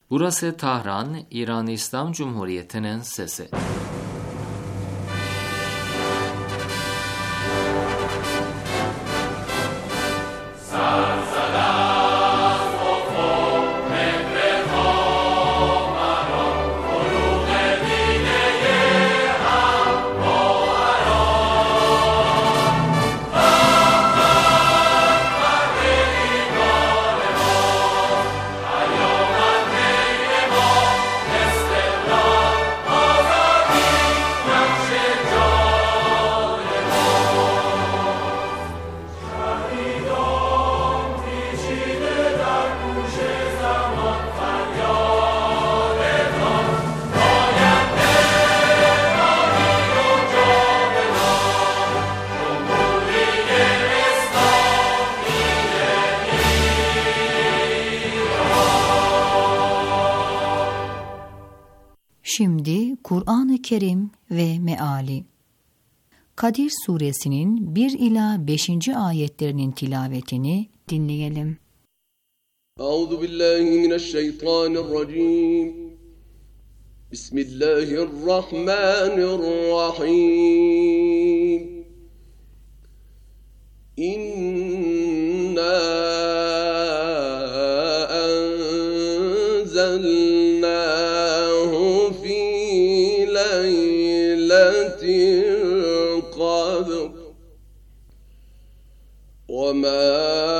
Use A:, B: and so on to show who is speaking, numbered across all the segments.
A: Burası Tahran, İran İslam Cumhuriyeti'nin sesi.
B: Şimdi Kur'an-ı Kerim ve Meali. Kadir Suresinin 1 ila 5. ayetlerinin tilavetini dinleyelim.
C: Euzubillahimineşşeytanirracim. Bismillahirrahmanirrahim. İnna enzelnahu fi leyletil kadr ve ma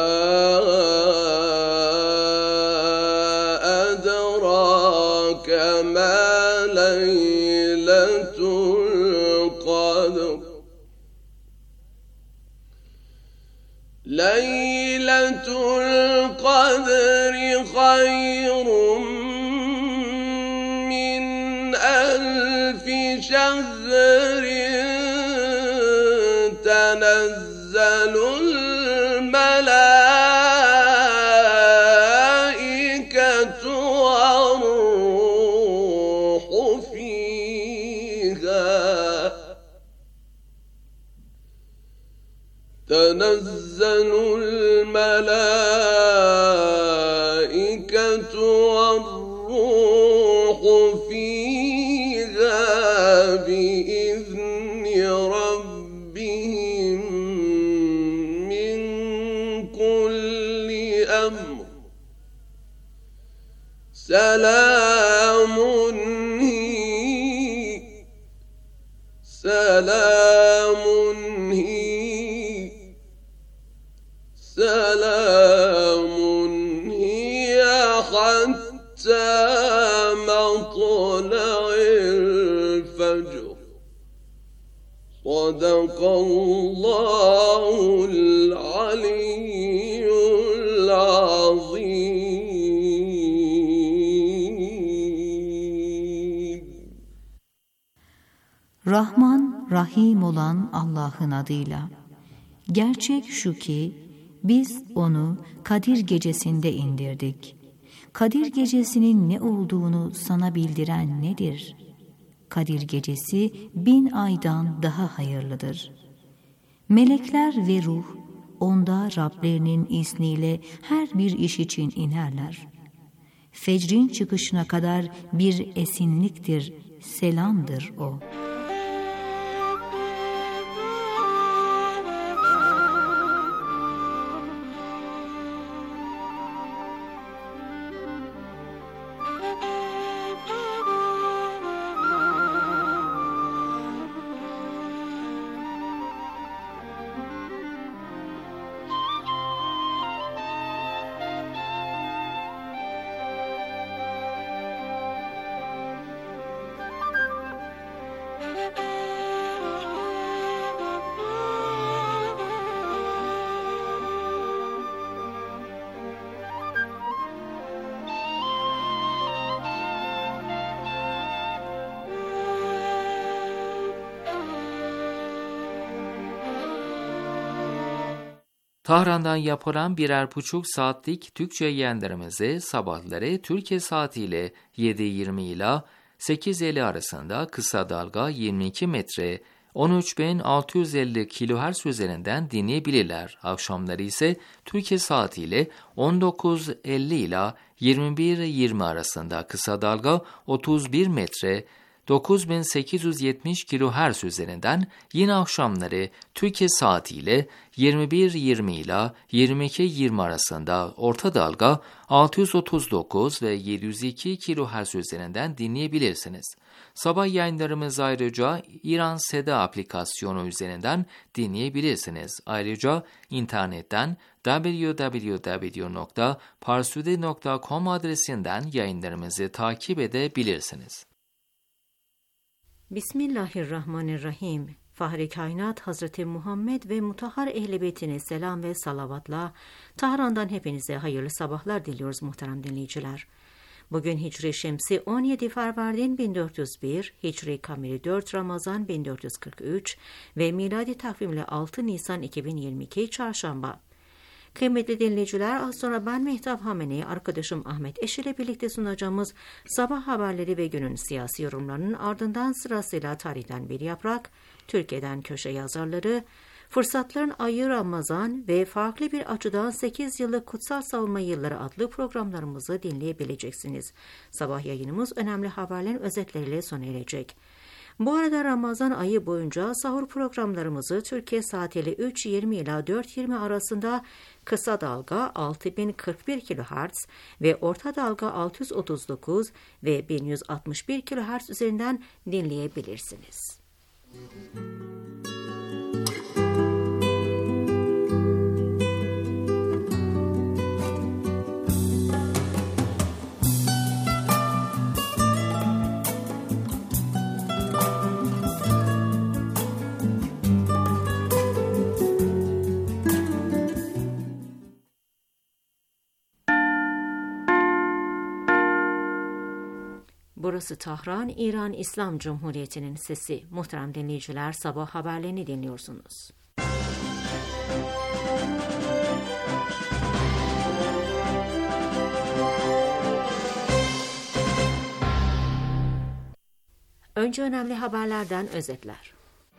C: edrake ma leyletul kadr. Leyletul kadri hayrun min elfi şehrin tenezzelul melâiketu ve-ruhu fîhâ. تنزل الملائكة والروح فيها بإذن ربهم من كل أمر سلام هي حتى مطلع الفجر. صدق الله العلي العظيم.
B: Rahman, Rahim olan Allah'ın adıyla. Gerçek şu ki, biz onu Kadir gecesinde indirdik. Kadir gecesinin ne olduğunu sana bildiren nedir? Kadir gecesi 1000 aydan daha hayırlıdır. Melekler ve ruh, onda Rablerinin izniyle her bir iş için inerler. Fecrin çıkışına kadar bir esinliktir, selamdır o.
A: Tahran'dan yapılan 1,5 saatlik Türkçe yayınlarımızı sabahları Türkiye saatiyle 7:20 ila 8:50 arasında kısa dalga 22 metre 13.650 kHz üzerinden dinleyebilirler. Akşamları ise Türkiye saatiyle 19:50 ila 21-20 arasında, kısa dalga 31 metre 9870 kHz üzerinden, yine akşamları Türkiye saatiyle 21:20 ile 22:20 arasında orta dalga 639 ve 702 kHz üzerinden dinleyebilirsiniz. Sabah yayınlarımızı ayrıca İran Seda aplikasyonu üzerinden dinleyebilirsiniz. Ayrıca internetten www.parsude.com adresinden yayınlarımızı takip edebilirsiniz.
B: Bismillahirrahmanirrahim. Fahri Kainat Hazreti Muhammed ve Mutahhar Ehl-i Beytine selam ve salavatla Tahran'dan hepinize hayırlı sabahlar diliyoruz muhterem dinleyiciler. Bugün Hicri Şemsi 17 Fervardin 1401, Hicri Kameri 4 Ramazan 1443 ve miladi takvimle 6 Nisan 2022 Çarşamba. Kıymetli dinleyiciler, az sonra ben Mehtap Hamene'yi, arkadaşım Ahmet Eş ile birlikte sunacağımız sabah haberleri ve günün siyasi yorumlarının ardından sırasıyla tarihten bir yaprak, Türkiye'den köşe yazarları, Fırsatların Ayı Ramazan ve farklı bir açıdan 8 yıllık Kutsal Savunma Yılları adlı programlarımızı dinleyebileceksiniz. Sabah yayınımız önemli haberlerin özetleriyle sona erecek. Bu arada Ramazan ayı boyunca sahur programlarımızı Türkiye saatiyle 3:20 ila 4:20 arasında kısa dalga 6041 kHz ve orta dalga 639 ve 1161 kHz üzerinden dinleyebilirsiniz. Burası Tahran, İran İslam Cumhuriyeti'nin sesi. Muhterem dinleyiciler, sabah haberlerini dinliyorsunuz. Önce önemli haberlerden özetler.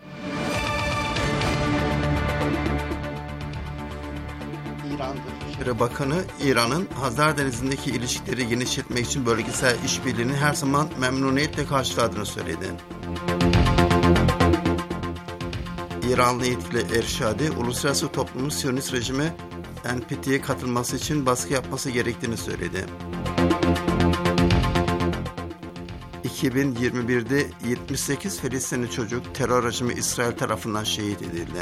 D: İran Dışişleri Bakanı, İran'ın Hazar Denizi'ndeki ilişkileri genişletmek için bölgesel işbirliğini her zaman memnuniyetle karşıladığını söyledi. İranlı yetkili Erşadi, uluslararası toplumun Siyonist rejime NPT'ye katılması için baskı yapması gerektiğini söyledi. 2021'de 78 Filistinli çocuk terör rejimi İsrail tarafından şehit edildi.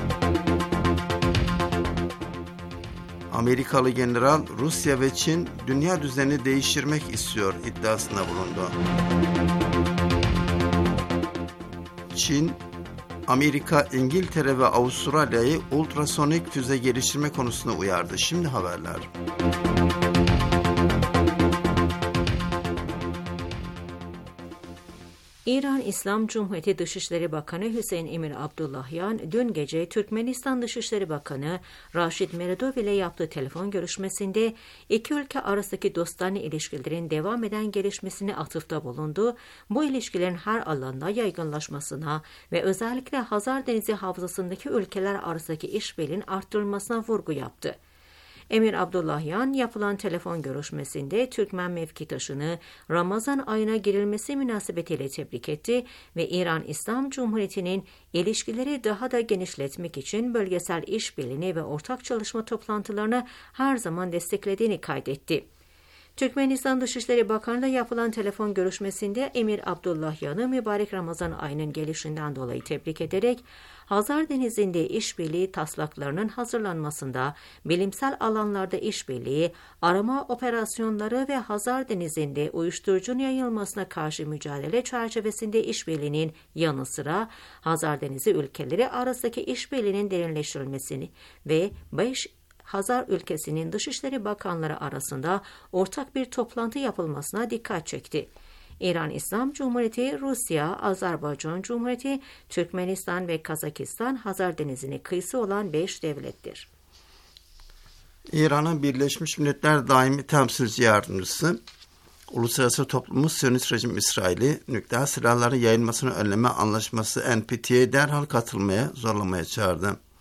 D: Amerikalı general, Rusya ve Çin dünya düzenini değiştirmek istiyor iddiasında bulundu. Çin, Amerika, İngiltere ve Avustralya'yı ultrasonik füze geliştirme konusunda uyardı. Şimdi haberler.
B: İran İslam Cumhuriyeti Dışişleri Bakanı Hüseyin Emir Abdullahyan, dün gece Türkmenistan Dışişleri Bakanı Raşid Meredov ile yaptığı telefon görüşmesinde iki ülke arasındaki dostane ilişkilerin devam eden gelişmesine atıfta bulundu. Bu ilişkilerin her alanda yaygınlaşmasına ve özellikle Hazar Denizi havzasındaki ülkeler arasındaki işbirliğinin arttırılmasına vurgu yaptı. Emir Abdullahyan yapılan telefon görüşmesinde Türkmen mevkitaşını Ramazan ayına girilmesi münasebetiyle tebrik etti ve İran İslam Cumhuriyeti'nin ilişkileri daha da genişletmek için bölgesel işbirliğini ve ortak çalışma toplantılarını her zaman desteklediğini kaydetti. Türkmenistan Dışişleri Bakanı'yla yapılan telefon görüşmesinde Emir Abdullahyan'ı mübarek Ramazan ayının gelişinden dolayı tebrik ederek Hazar Denizi'nde işbirliği taslaklarının hazırlanmasında, bilimsel alanlarda işbirliği, arama operasyonları ve Hazar Denizi'nde uyuşturucunun yayılmasına karşı mücadele çerçevesinde işbirliğinin yanı sıra Hazar Denizi ülkeleri arasındaki işbirliğinin derinleştirilmesini ve 5 Hazar ülkesinin Dışişleri Bakanları arasında ortak bir toplantı yapılmasına dikkat çekti. İran İslam Cumhuriyeti, Rusya, Azerbaycan Cumhuriyeti, Türkmenistan ve Kazakistan Hazar Denizi'ne kıyısı olan 5 devlettir.
D: İran'ın Birleşmiş Milletler Daimi Temsilci Yardımcısı, Uluslararası Toplumun Siyonist Rejim İsrail'i nükleer silahların yayılmasını önleme anlaşması NPT'ye derhal katılmaya zorlamaya çağırdı.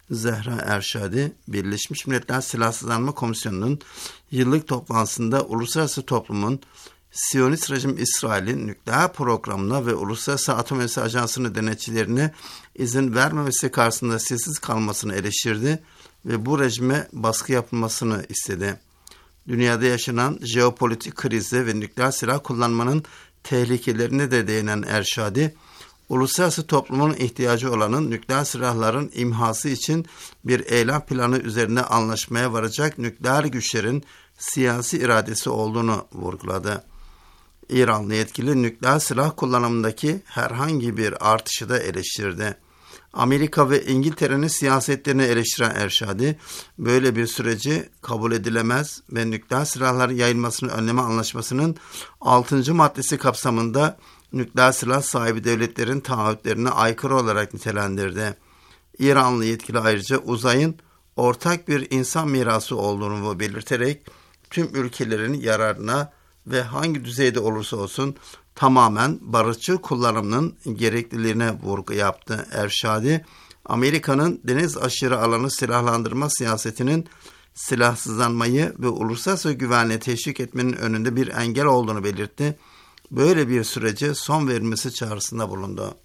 D: Zehra Erşadi, Birleşmiş Milletler Silahsızlanma Komisyonu'nun yıllık toplantısında uluslararası toplumun Siyonist rejim İsrail'in nükleer programına ve Uluslararası Atom Enerjisi Ajansı'nın denetçilerine izin vermemesi karşısında sessiz kalmasını eleştirdi ve bu rejime baskı yapılmasını istedi. Dünyada yaşanan jeopolitik krize ve nükleer silah kullanmanın tehlikelerine de değinen Erşadi, uluslararası toplumun ihtiyacı olanın nükleer silahların imhası için bir eylem planı üzerine anlaşmaya varacak nükleer güçlerin siyasi iradesi olduğunu vurguladı. İranlı yetkili nükleer silah kullanımındaki herhangi bir artışı da eleştirdi. Amerika ve İngiltere'nin siyasetlerini eleştiren Erşadi, böyle bir süreci kabul edilemez ve nükleer silahların yayılmasını önleme anlaşmasının 6. maddesi kapsamında nükleer silah sahibi devletlerin taahhütlerine aykırı olarak nitelendirdi. İranlı yetkili ayrıca uzayın ortak bir insan mirası olduğunu belirterek tüm ülkelerin yararına ve hangi düzeyde olursa olsun tamamen barışçıl kullanımının gerekliliğine vurgu yaptı. Erşadi, Amerika'nın deniz aşırı alanı silahlandırma siyasetinin silahsızlanmayı ve uluslararası güvenliği teşvik etmenin önünde bir engel olduğunu belirtti. Böyle bir sürece son verilmesi çağrısında bulundu.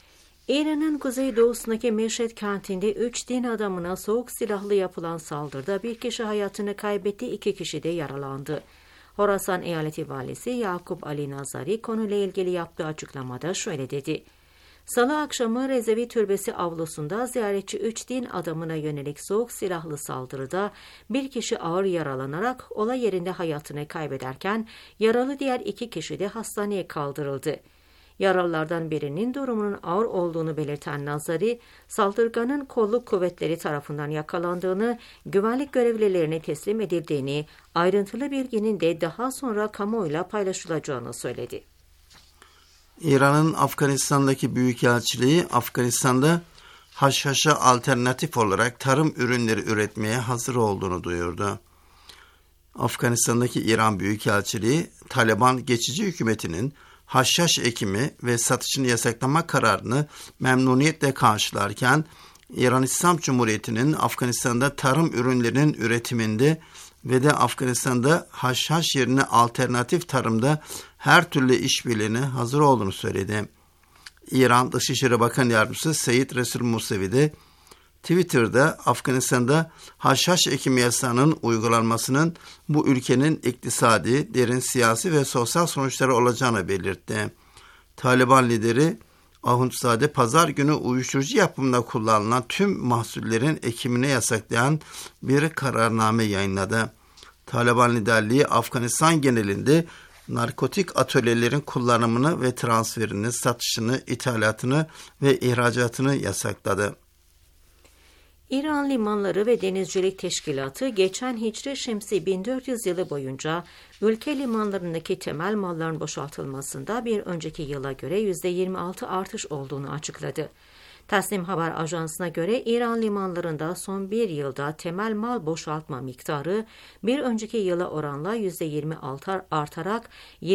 B: İran'ın kuzeydoğusundaki Meşhed kentinde 3 din adamına soğuk silahlı yapılan saldırıda bir kişi hayatını kaybetti, 2 kişi de yaralandı. Horasan Eyaleti Valisi Yakup Ali Nazari konuyla ilgili yaptığı açıklamada şöyle dedi. Salı akşamı Rezevi Türbesi avlusunda ziyaretçi 3 din adamına yönelik soğuk silahlı saldırıda bir kişi ağır yaralanarak olay yerinde hayatını kaybederken yaralı diğer 2 kişi de hastaneye kaldırıldı. Yaralılardan birinin durumunun ağır olduğunu belirten Nazari, saldırganın kolluk kuvvetleri tarafından yakalandığını, güvenlik görevlilerine teslim edildiğini, ayrıntılı bilginin de daha sonra kamuoyuyla paylaşılacağını söyledi.
D: İran'ın Afganistan'daki büyükelçiliği, Afganistan'da haşhaşa alternatif olarak tarım ürünleri üretmeye hazır olduğunu duyurdu. Afganistan'daki İran Büyükelçiliği, Taliban geçici hükümetinin haşhaş ekimi ve satışını yasaklama kararını memnuniyetle karşılarken, İran İslam Cumhuriyeti'nin Afganistan'da tarım ürünlerinin üretiminde ve de Afganistan'da haşhaş yerine alternatif tarımda her türlü işbirliğine hazır olduğunu söyledi. İran Dışişleri Bakan Yardımcısı Seyyid Resul Musevi de Twitter'da Afganistan'da haşhaş ekimi yasağının uygulanmasının bu ülkenin iktisadi, derin siyasi ve sosyal sonuçları olacağını belirtti. Taliban lideri Ahundzade pazar günü uyuşturucu yapımında kullanılan tüm mahsullerin ekimine yasaklayan bir kararname yayınladı. Taliban liderliği Afganistan genelinde narkotik atölyelerin kullanımını ve transferini, satışını, ithalatını ve ihracatını yasakladı.
B: İran Limanları ve Denizcilik Teşkilatı geçen Hicri Şemsi 1400 yılı boyunca ülke limanlarındaki temel malların boşaltılmasında bir önceki yıla göre %26 artış olduğunu açıkladı. Tasnim Haber Ajansı'na göre İran limanlarında son bir yılda temel mal boşaltma miktarı bir önceki yıla oranla %26 artarak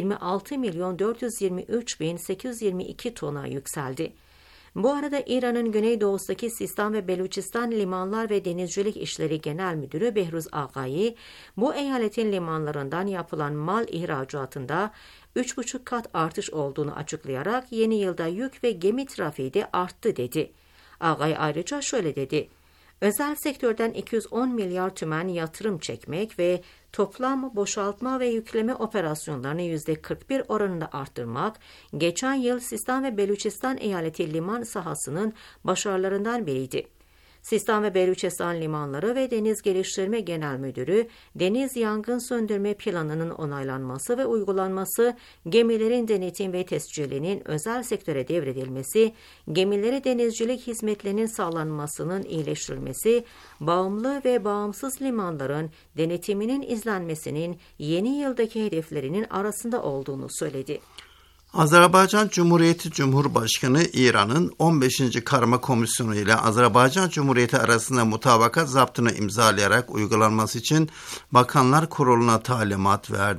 B: 26.423.822 tona yükseldi. Bu arada İran'ın güneydoğusundaki Sistan ve Beluçistan Limanlar ve Denizcilik İşleri Genel Müdürü Behruz Ağayi, bu eyaletin limanlarından yapılan mal ihracatında 3,5 kat artış olduğunu açıklayarak yeni yılda yük ve gemi trafiği de arttı dedi. Ağay ayrıca şöyle dedi. Özel sektörden 210 milyar tümen yatırım çekmek ve toplam boşaltma ve yükleme operasyonlarını %41 oranında arttırmak, geçen yıl Sistan ve Beluçistan eyaleti liman sahasının başarılarından biriydi. Sistan ve Beluçistan Limanları ve Deniz Geliştirme Genel Müdürü, deniz yangın söndürme planının onaylanması ve uygulanması, gemilerin denetim ve tescilinin özel sektöre devredilmesi, gemilere denizcilik hizmetlerinin sağlanmasının iyileştirilmesi, bağımlı ve bağımsız limanların denetiminin izlenmesinin yeni yıldaki hedeflerinin arasında olduğunu söyledi.
D: Azerbaycan Cumhuriyeti Cumhurbaşkanı İran'ın 15. Karma Komisyonu ile Azerbaycan Cumhuriyeti arasında mutabakat zaptını imzalayarak uygulanması için Bakanlar Kurulu'na talimat verdi.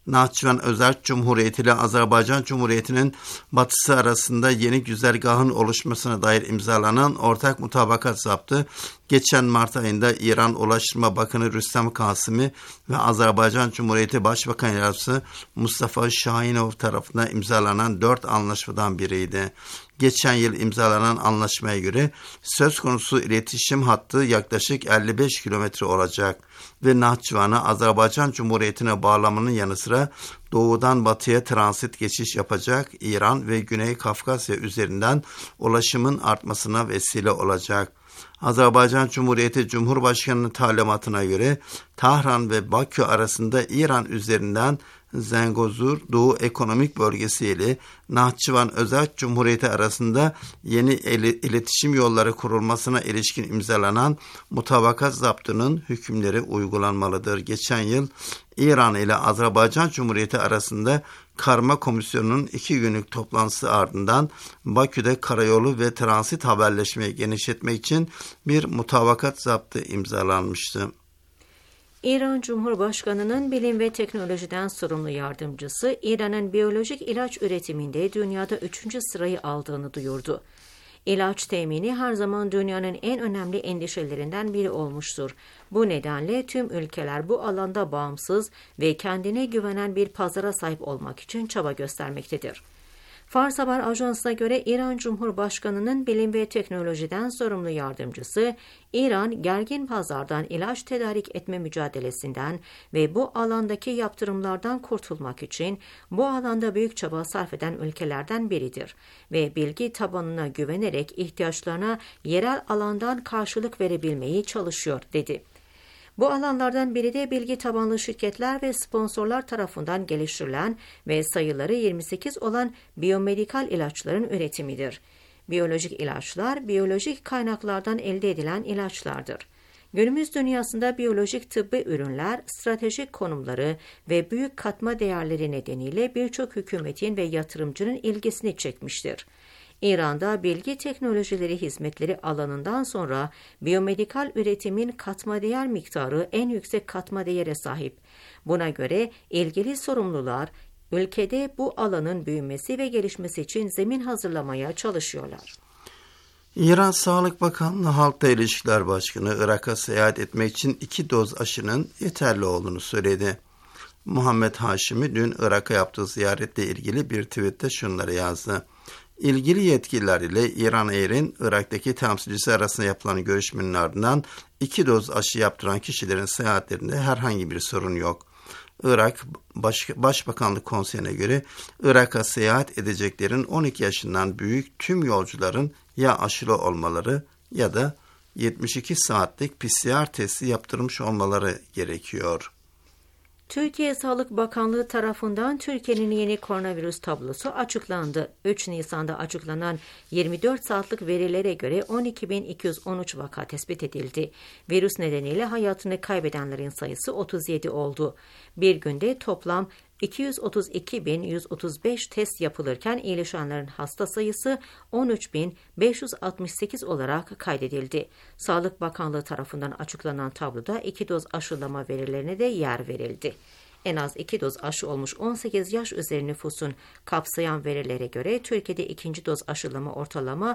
D: Nahçıvan Özerk Cumhuriyeti ile Azerbaycan Cumhuriyeti'nin batısı arasında yeni güzergahın oluşmasına dair imzalanan ortak mutabakat zaptı geçen Mart ayında İran Ulaştırma Bakanı Rüstem Kasimi ve Azerbaycan Cumhuriyeti Başbakan Yardımcısı Mustafa Şahinov tarafından imzalanan 4 anlaşmadan biriydi. Geçen yıl imzalanan anlaşmaya göre söz konusu iletişim hattı yaklaşık 55 kilometre olacak ve Nahçıvan'a Azerbaycan Cumhuriyeti'ne bağlamanın yanı sıra doğudan batıya transit geçiş yapacak, İran ve Güney Kafkasya üzerinden ulaşımın artmasına vesile olacak. Azerbaycan Cumhuriyeti Cumhurbaşkanı'nın talimatına göre Tahran ve Bakü arasında İran üzerinden Zengezur Doğu Ekonomik Bölgesi ile Nahçıvan Özerk Cumhuriyeti arasında yeni iletişim yolları kurulmasına ilişkin imzalanan mutabakat zaptının hükümleri uygulanmalıdır. Geçen yıl İran ile Azerbaycan Cumhuriyeti arasında Karma Komisyonu'nun 2 günlük toplantısı ardından Bakü'de karayolu ve transit haberleşmeyi genişletmek için bir mutabakat zaptı imzalanmıştı.
B: İran Cumhurbaşkanı'nın bilim ve teknolojiden sorumlu yardımcısı, İran'ın biyolojik ilaç üretiminde dünyada 3. sırayı aldığını duyurdu. İlaç temini her zaman dünyanın en önemli endişelerinden biri olmuştur. Bu nedenle tüm ülkeler bu alanda bağımsız ve kendine güvenen bir pazara sahip olmak için çaba göstermektedir. Fars Haber Ajansı'na göre İran Cumhurbaşkanı'nın bilim ve teknolojiden sorumlu yardımcısı, İran gergin pazardan ilaç tedarik etme mücadelesinden ve bu alandaki yaptırımlardan kurtulmak için bu alanda büyük çaba sarf eden ülkelerden biridir ve bilgi tabanına güvenerek ihtiyaçlarına yerel alandan karşılık verebilmeyi çalışıyor, dedi. Bu alanlardan biri de bilgi tabanlı şirketler ve sponsorlar tarafından geliştirilen ve sayıları 28 olan biyomedikal ilaçların üretimidir. Biyolojik ilaçlar, biyolojik kaynaklardan elde edilen ilaçlardır. Günümüz dünyasında biyolojik tıbbi ürünler, stratejik konumları ve büyük katma değerleri nedeniyle birçok hükümetin ve yatırımcının ilgisini çekmiştir. İran'da bilgi teknolojileri hizmetleri alanından sonra biyomedikal üretimin katma değer miktarı en yüksek katma değere sahip. Buna göre ilgili sorumlular ülkede bu alanın büyümesi ve gelişmesi için zemin hazırlamaya çalışıyorlar.
D: İran Sağlık Bakanlığı Halkla İlişkiler Başkanı Irak'a seyahat etmek için 2 doz aşının yeterli olduğunu söyledi. Muhammed Haşimi dün Irak'a yaptığı ziyaretle ilgili bir tweette şunları yazdı. İlgili yetkililer ile İran Air'in Irak'taki temsilcisi arasında yapılan görüşmenin ardından 2 doz aşı yaptıran kişilerin seyahatlerinde herhangi bir sorun yok. Irak Başbakanlık Konseyi'ne göre Irak'a seyahat edeceklerin 12 yaşından büyük tüm yolcuların ya aşılı olmaları ya da 72 saatlik PCR testi yaptırmış olmaları gerekiyor.
B: Türkiye Sağlık Bakanlığı tarafından Türkiye'nin yeni koronavirüs tablosu açıklandı. 3 Nisan'da açıklanan 24 saatlik verilere göre 12.213 vaka tespit edildi. Virüs nedeniyle hayatını kaybedenlerin sayısı 37 oldu. Bir günde toplam 232.135 test yapılırken iyileşenlerin hasta sayısı 13.568 olarak kaydedildi. Sağlık Bakanlığı tarafından açıklanan tabloda 2 doz aşılama verilerine de yer verildi. En az 2 doz aşı olmuş 18 yaş üzeri nüfusun kapsayan verilere göre Türkiye'de 2. doz aşılama ortalama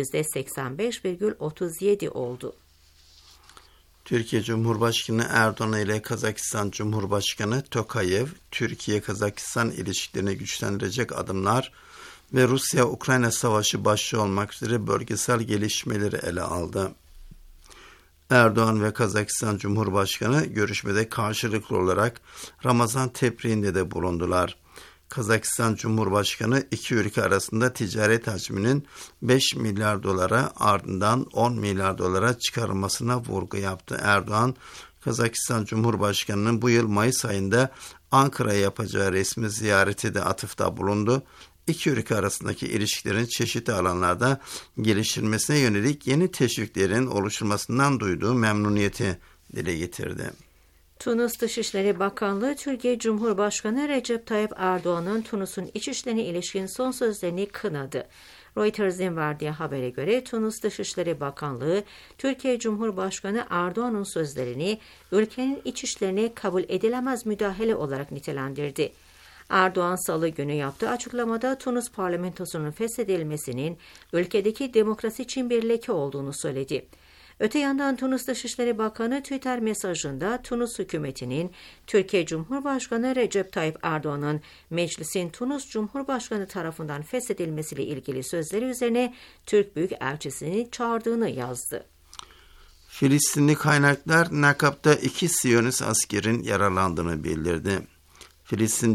B: %85,37 oldu.
D: Türkiye Cumhurbaşkanı Erdoğan ile Kazakistan Cumhurbaşkanı Tokayev, Türkiye-Kazakistan ilişkilerini güçlendirecek adımlar ve Rusya-Ukrayna savaşı başta olmak üzere bölgesel gelişmeleri ele aldı. Erdoğan ve Kazakistan Cumhurbaşkanı görüşmede karşılıklı olarak Ramazan tebriğinde de bulundular. Kazakistan Cumhurbaşkanı iki ülke arasında ticaret hacminin 5 milyar dolara ardından 10 milyar dolara çıkarılmasına vurgu yaptı. Erdoğan, Kazakistan Cumhurbaşkanı'nın bu yıl Mayıs ayında Ankara'ya yapacağı resmi ziyareti de atıfta bulundu. İki ülke arasındaki ilişkilerin çeşitli alanlarda geliştirilmesine yönelik yeni teşviklerin oluşturmasından duyduğu memnuniyeti dile getirdi.
B: Tunus Dışişleri Bakanlığı, Türkiye Cumhurbaşkanı Recep Tayyip Erdoğan'ın Tunus'un iç işlerine ilişkin son sözlerini kınadı. Reuters'in verdiği habere göre Tunus Dışişleri Bakanlığı, Türkiye Cumhurbaşkanı Erdoğan'ın sözlerini ülkenin iç işlerine kabul edilemez müdahale olarak nitelendirdi. Erdoğan Salı günü yaptığı açıklamada Tunus parlamentosunun feshedilmesinin ülkedeki demokrasi için bir leke olduğunu söyledi. Öte yandan Tunus Dışişleri Bakanı Twitter mesajında Tunus hükümetinin Türkiye Cumhurbaşkanı Recep Tayyip Erdoğan'ın meclisin Tunus Cumhurbaşkanı tarafından feshedilmesiyle ilgili sözleri üzerine Türk Büyükelçisini çağırdığını yazdı.
D: Filistinli kaynaklar Nakab'da 2 Siyonist askerin yaralandığını bildirdi. Filistin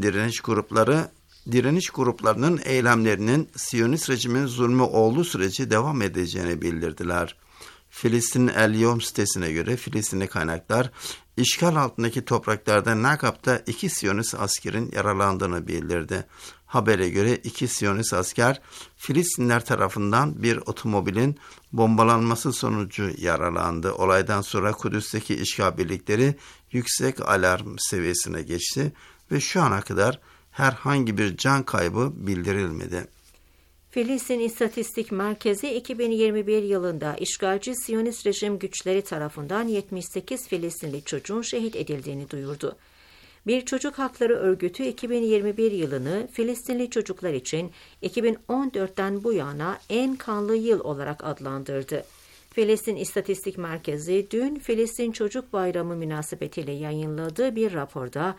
D: direniş gruplarının eylemlerinin Siyonist rejimin zulmü olduğu sürece devam edeceğini bildirdiler. Filistin El Yom sitesine göre Filistinli kaynaklar işgal altındaki topraklarda Nakab'da 2 Siyonist askerin yaralandığını bildirdi. Habere göre 2 Siyonist asker Filistinler tarafından bir otomobilin bombalanması sonucu yaralandı. Olaydan sonra Kudüs'teki işgal birlikleri yüksek alarm seviyesine geçti ve şu ana kadar herhangi bir can kaybı bildirilmedi.
B: Filistin İstatistik Merkezi 2021 yılında işgalci Siyonist rejim güçleri tarafından 78 Filistinli çocuğun şehit edildiğini duyurdu. Bir çocuk hakları örgütü 2021 yılını Filistinli çocuklar için 2014'ten bu yana en kanlı yıl olarak adlandırdı. Filistin İstatistik Merkezi dün Filistin Çocuk Bayramı münasebetiyle yayınladığı bir raporda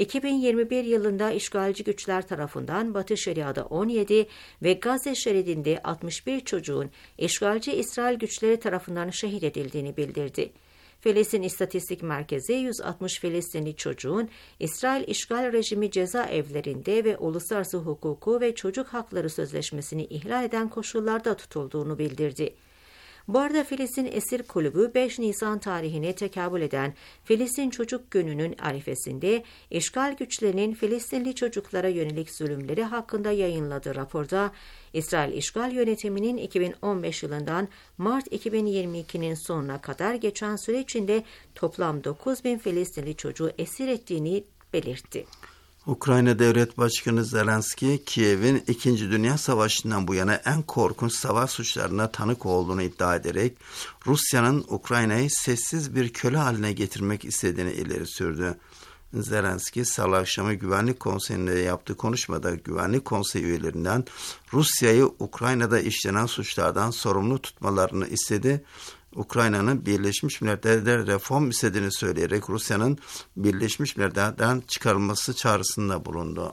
B: 2021 yılında işgalci güçler tarafından Batı Şeria'da 17 ve Gazze şeridinde 61 çocuğun işgalci İsrail güçleri tarafından şehit edildiğini bildirdi. Filistin İstatistik Merkezi 160 Filistinli çocuğun İsrail işgal rejimi cezaevlerinde ve uluslararası hukuku ve çocuk hakları sözleşmesini ihlal eden koşullarda tutulduğunu bildirdi. Bu arada Filistin Esir Kulübü 5 Nisan tarihine tekabül eden Filistin Çocuk Günü'nün arifesinde işgal güçlerinin Filistinli çocuklara yönelik zulümleri hakkında yayınladığı raporda İsrail işgal yönetiminin 2015 yılından Mart 2022'nin sonuna kadar geçen süre içinde toplam 9.000 Filistinli çocuğu esir ettiğini belirtti.
D: Ukrayna Devlet Başkanı Zelenski, Kiev'in 2. Dünya Savaşı'ndan bu yana en korkunç savaş suçlarına tanık olduğunu iddia ederek Rusya'nın Ukrayna'yı sessiz bir köle haline getirmek istediğini ileri sürdü. Zelenski, Salı akşamı Güvenlik Konseyi'nde yaptığı konuşmada Güvenlik Konseyi üyelerinden Rusya'yı Ukrayna'da işlenen suçlardan sorumlu tutmalarını istedi. Ukrayna'nın Birleşmiş Milletler'de reform istediğini söyleyerek Rusya'nın Birleşmiş Milletler'den çıkarılması çağrısında bulundu.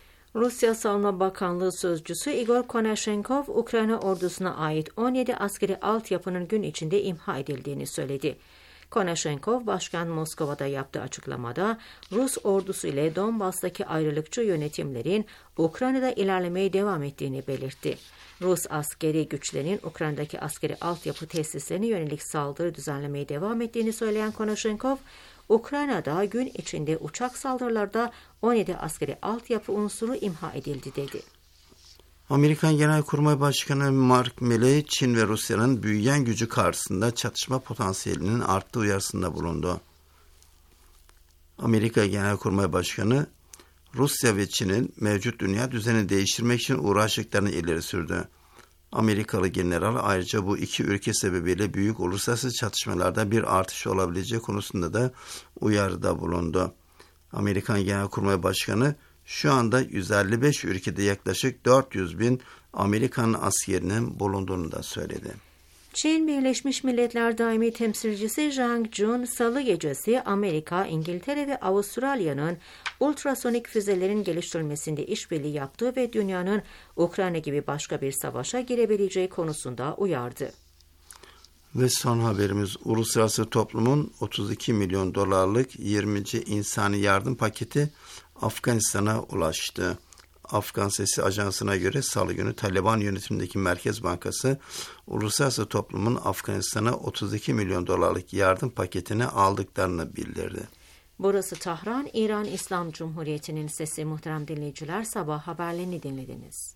B: Rusya Savunma Bakanlığı Sözcüsü Igor Konashenkov, Ukrayna ordusuna ait 17 askeri altyapının gün içinde imha edildiğini söyledi. Konashenkov, Başkan Moskova'da yaptığı açıklamada Rus ordusu ile Donbas'taki ayrılıkçı yönetimlerin Ukrayna'da ilerlemeye devam ettiğini belirtti. Rus askeri güçlerinin Ukrayna'daki askeri altyapı tesislerine yönelik saldırı düzenlemeye devam ettiğini söyleyen Konashenkov, Ukrayna'da gün içinde uçak saldırılarda 17 askeri altyapı unsuru imha edildi dedi.
D: Amerikan Genelkurmay Başkanı Mark Milley, Çin ve Rusya'nın büyüyen gücü karşısında çatışma potansiyelinin arttığı uyarısında bulundu. Amerika Genelkurmay Başkanı, Rusya ve Çin'in mevcut dünya düzenini değiştirmek için uğraştıklarını ileri sürdü. Amerikalı general ayrıca bu iki ülke sebebiyle büyük uluslararası çatışmalarda bir artış olabileceği konusunda da uyarıda bulundu. Amerikan Genelkurmay Başkanı şu anda 155 ülkede yaklaşık 400.000 Amerikan askerinin bulunduğunu da söyledi.
B: Çin Birleşmiş Milletler Daimi Temsilcisi Zhang Jun, Salı gecesi Amerika, İngiltere ve Avustralya'nın ultrasonik füzelerin geliştirilmesinde işbirliği yaptığı ve dünyanın Ukrayna gibi başka bir savaşa girebileceği konusunda uyardı.
D: Ve son haberimiz, uluslararası toplumun 32 milyon dolarlık 20. insani yardım paketi Afganistan'a ulaştı. Afgan Sesi Ajansı'na göre Salı günü Taliban yönetimindeki Merkez Bankası, uluslararası toplumun Afganistan'a 32 milyon dolarlık yardım paketini aldıklarını bildirdi.
B: Burası Tahran, İran İslam Cumhuriyeti'nin sesi. Muhterem dinleyiciler, sabah haberlerini dinlediniz.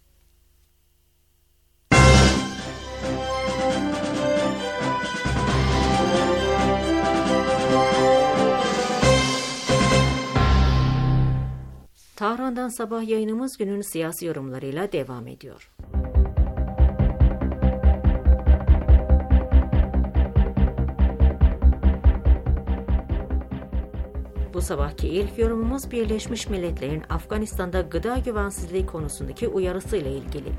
B: Tahran'dan sabah yayınımız günün siyasi yorumlarıyla devam ediyor. Bu sabahki ilk yorumumuz Birleşmiş Milletler'in Afganistan'da gıda güvensizliği konusundaki uyarısıyla ilgili.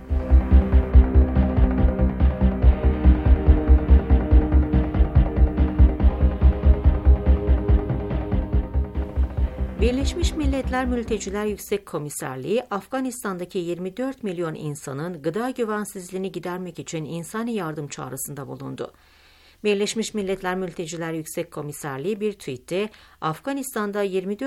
B: Birleşmiş Milletler Mülteciler Yüksek Komiserliği, Afganistan'daki 24 milyon insanın gıda güvensizliğini gidermek için insani yardım çağrısında bulundu. Birleşmiş Milletler Mülteciler Yüksek Komiserliği bir tweette, Afganistan'da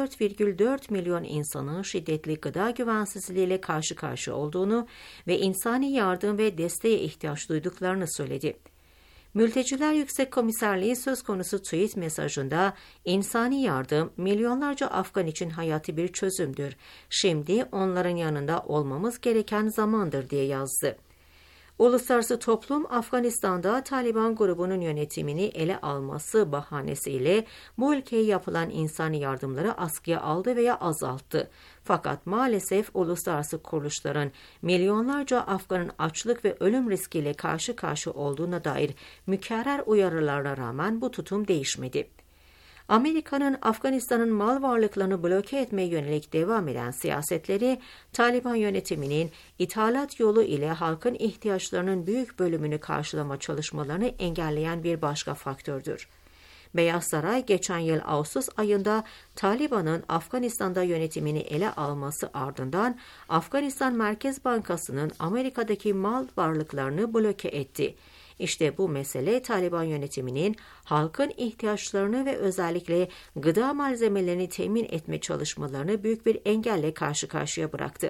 B: 24,4 milyon insanın şiddetli gıda güvensizliğiyle karşı karşıya olduğunu ve insani yardım ve desteğe ihtiyaç duyduklarını söyledi. Mülteciler Yüksek Komiserliği söz konusu tweet mesajında, insani yardım milyonlarca Afgan için hayati bir çözümdür. Şimdi onların yanında olmamız gereken zamandır diye yazdı. Uluslararası toplum, Afganistan'da Taliban grubunun yönetimini ele alması bahanesiyle bu ülkeye yapılan insani yardımları askıya aldı veya azalttı. Fakat maalesef uluslararası kuruluşların milyonlarca Afgan'ın açlık ve ölüm riskiyle karşı karşıya olduğuna dair mükerrer uyarılarına rağmen bu tutum değişmedi. Amerika'nın Afganistan'ın mal varlıklarını bloke etmeye yönelik devam eden siyasetleri, Taliban yönetiminin ithalat yolu ile halkın ihtiyaçlarının büyük bölümünü karşılama çalışmalarını engelleyen bir başka faktördür. Beyaz Saray geçen yıl Ağustos ayında Taliban'ın Afganistan'da yönetimini ele alması ardından Afganistan Merkez Bankası'nın Amerika'daki mal varlıklarını bloke etti. İşte bu mesele Taliban yönetiminin halkın ihtiyaçlarını ve özellikle gıda malzemelerini temin etme çalışmalarını büyük bir engelle karşı karşıya bıraktı.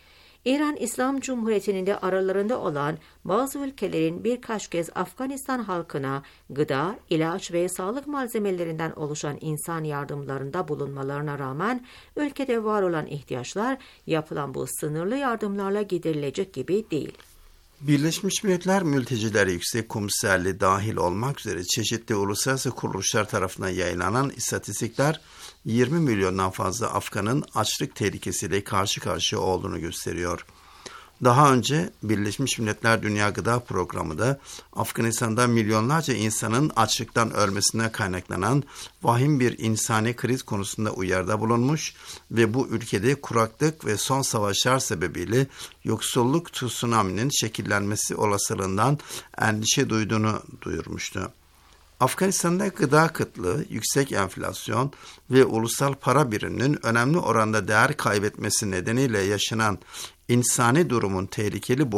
B: İran İslam Cumhuriyeti'nin de aralarında olan bazı ülkelerin birkaç kez Afganistan halkına gıda, ilaç ve sağlık malzemelerinden oluşan insan yardımlarında bulunmalarına rağmen ülkede var olan ihtiyaçlar yapılan bu sınırlı yardımlarla giderilecek gibi değil.
D: Birleşmiş Milletler Mülteciler Yüksek Komiserliği dahil olmak üzere çeşitli uluslararası kuruluşlar tarafından yayınlanan istatistikler 20 milyondan fazla Afgan'ın açlık tehlikesiyle karşı karşıya olduğunu gösteriyor. Daha önce Birleşmiş Milletler Dünya Gıda Programı da Afganistan'da milyonlarca insanın açlıktan ölmesine kaynaklanan vahim bir insani kriz konusunda uyarıda bulunmuş ve bu ülkede kuraklık ve son savaşlar sebebiyle yoksulluk tsunami'nin şekillenmesi olasılığından endişe duyduğunu duyurmuştu. Afganistan'da gıda kıtlığı, yüksek enflasyon ve ulusal para biriminin önemli oranda değer kaybetmesi nedeniyle yaşanan insani durumun tehlikeli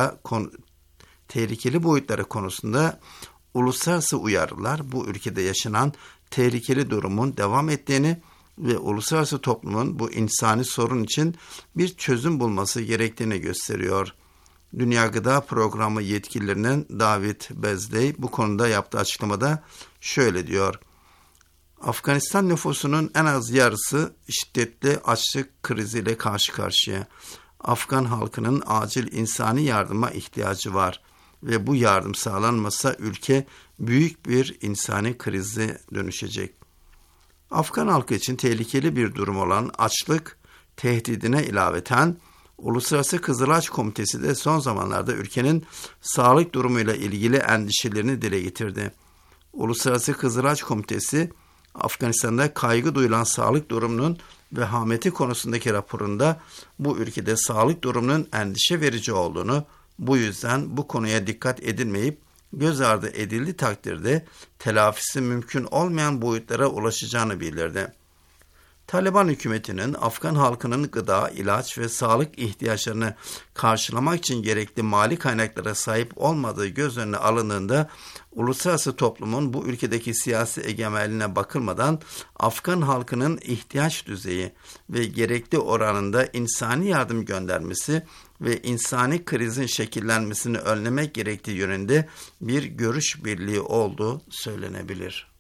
D: boyutları konusunda uluslararası uyarılar bu ülkede yaşanan tehlikeli durumun devam ettiğini ve uluslararası toplumun bu insani sorun için bir çözüm bulması gerektiğini gösteriyor. Dünya Gıda Programı yetkililerinin David Beasley bu konuda yaptığı açıklamada şöyle diyor. Afganistan nüfusunun en az yarısı şiddetli açlık kriziyle karşı karşıya. Afgan halkının acil insani yardıma ihtiyacı var ve bu yardım sağlanmasa ülke büyük bir insani krize dönüşecek. Afgan halkı için tehlikeli bir durum olan açlık tehdidine ilaveten Uluslararası Kızılaç Komitesi de son zamanlarda ülkenin sağlık durumuyla ilgili endişelerini dile getirdi. Uluslararası Kızılaç Komitesi, Afganistan'da kaygı duyulan sağlık durumunun vehameti konusundaki raporunda bu ülkede sağlık durumunun endişe verici olduğunu, bu yüzden bu konuya dikkat edilmeyip göz ardı edildiği takdirde telafisi mümkün olmayan boyutlara ulaşacağını bildirdi. Taliban hükümetinin Afgan halkının gıda, ilaç ve sağlık ihtiyaçlarını karşılamak için gerekli mali kaynaklara sahip olmadığı göz önüne alındığında uluslararası toplumun bu ülkedeki siyasi egemenliğine bakılmadan Afgan halkının ihtiyaç düzeyi ve gerekli oranında insani yardım göndermesi ve insani krizin şekillenmesini önlemek gerektiği yönünde bir görüş birliği olduğu söylenebilir.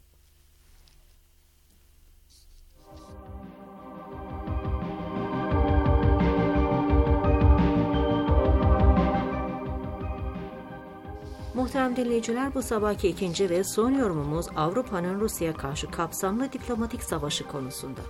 B: Muhterem dinleyiciler, bu sabahki ikinci ve son yorumumuz Avrupa'nın Rusya'ya karşı kapsamlı diplomatik savaşı konusunda.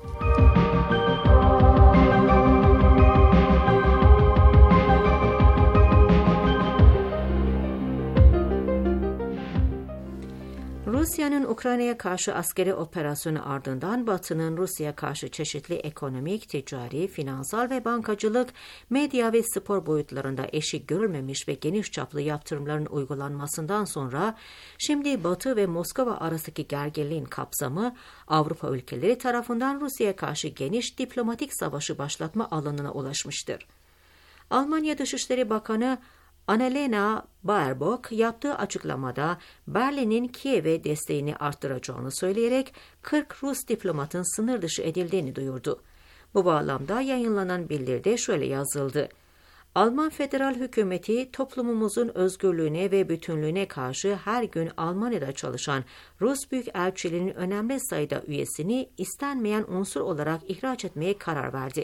B: Rusya'nın Ukrayna'ya karşı askeri operasyonu ardından Batı'nın Rusya'ya karşı çeşitli ekonomik, ticari, finansal ve bankacılık, medya ve spor boyutlarında eşi görülmemiş ve geniş çaplı yaptırımların uygulanmasından sonra şimdi Batı ve Moskova arasındaki gerginliğin kapsamı Avrupa ülkeleri tarafından Rusya'ya karşı geniş diplomatik savaşı başlatma alanına ulaşmıştır. Almanya Dışişleri Bakanı Annalena Baerbock yaptığı açıklamada Berlin'in Kiev'e desteğini arttıracağını söyleyerek 40 Rus diplomatın sınır dışı edildiğini duyurdu. Bu bağlamda yayınlanan bildiride şöyle yazıldı. Alman federal hükümeti toplumumuzun özgürlüğüne ve bütünlüğüne karşı her gün Almanya'da çalışan Rus Büyükelçiliğinin önemli sayıda üyesini istenmeyen unsur olarak ihraç etmeye karar verdi.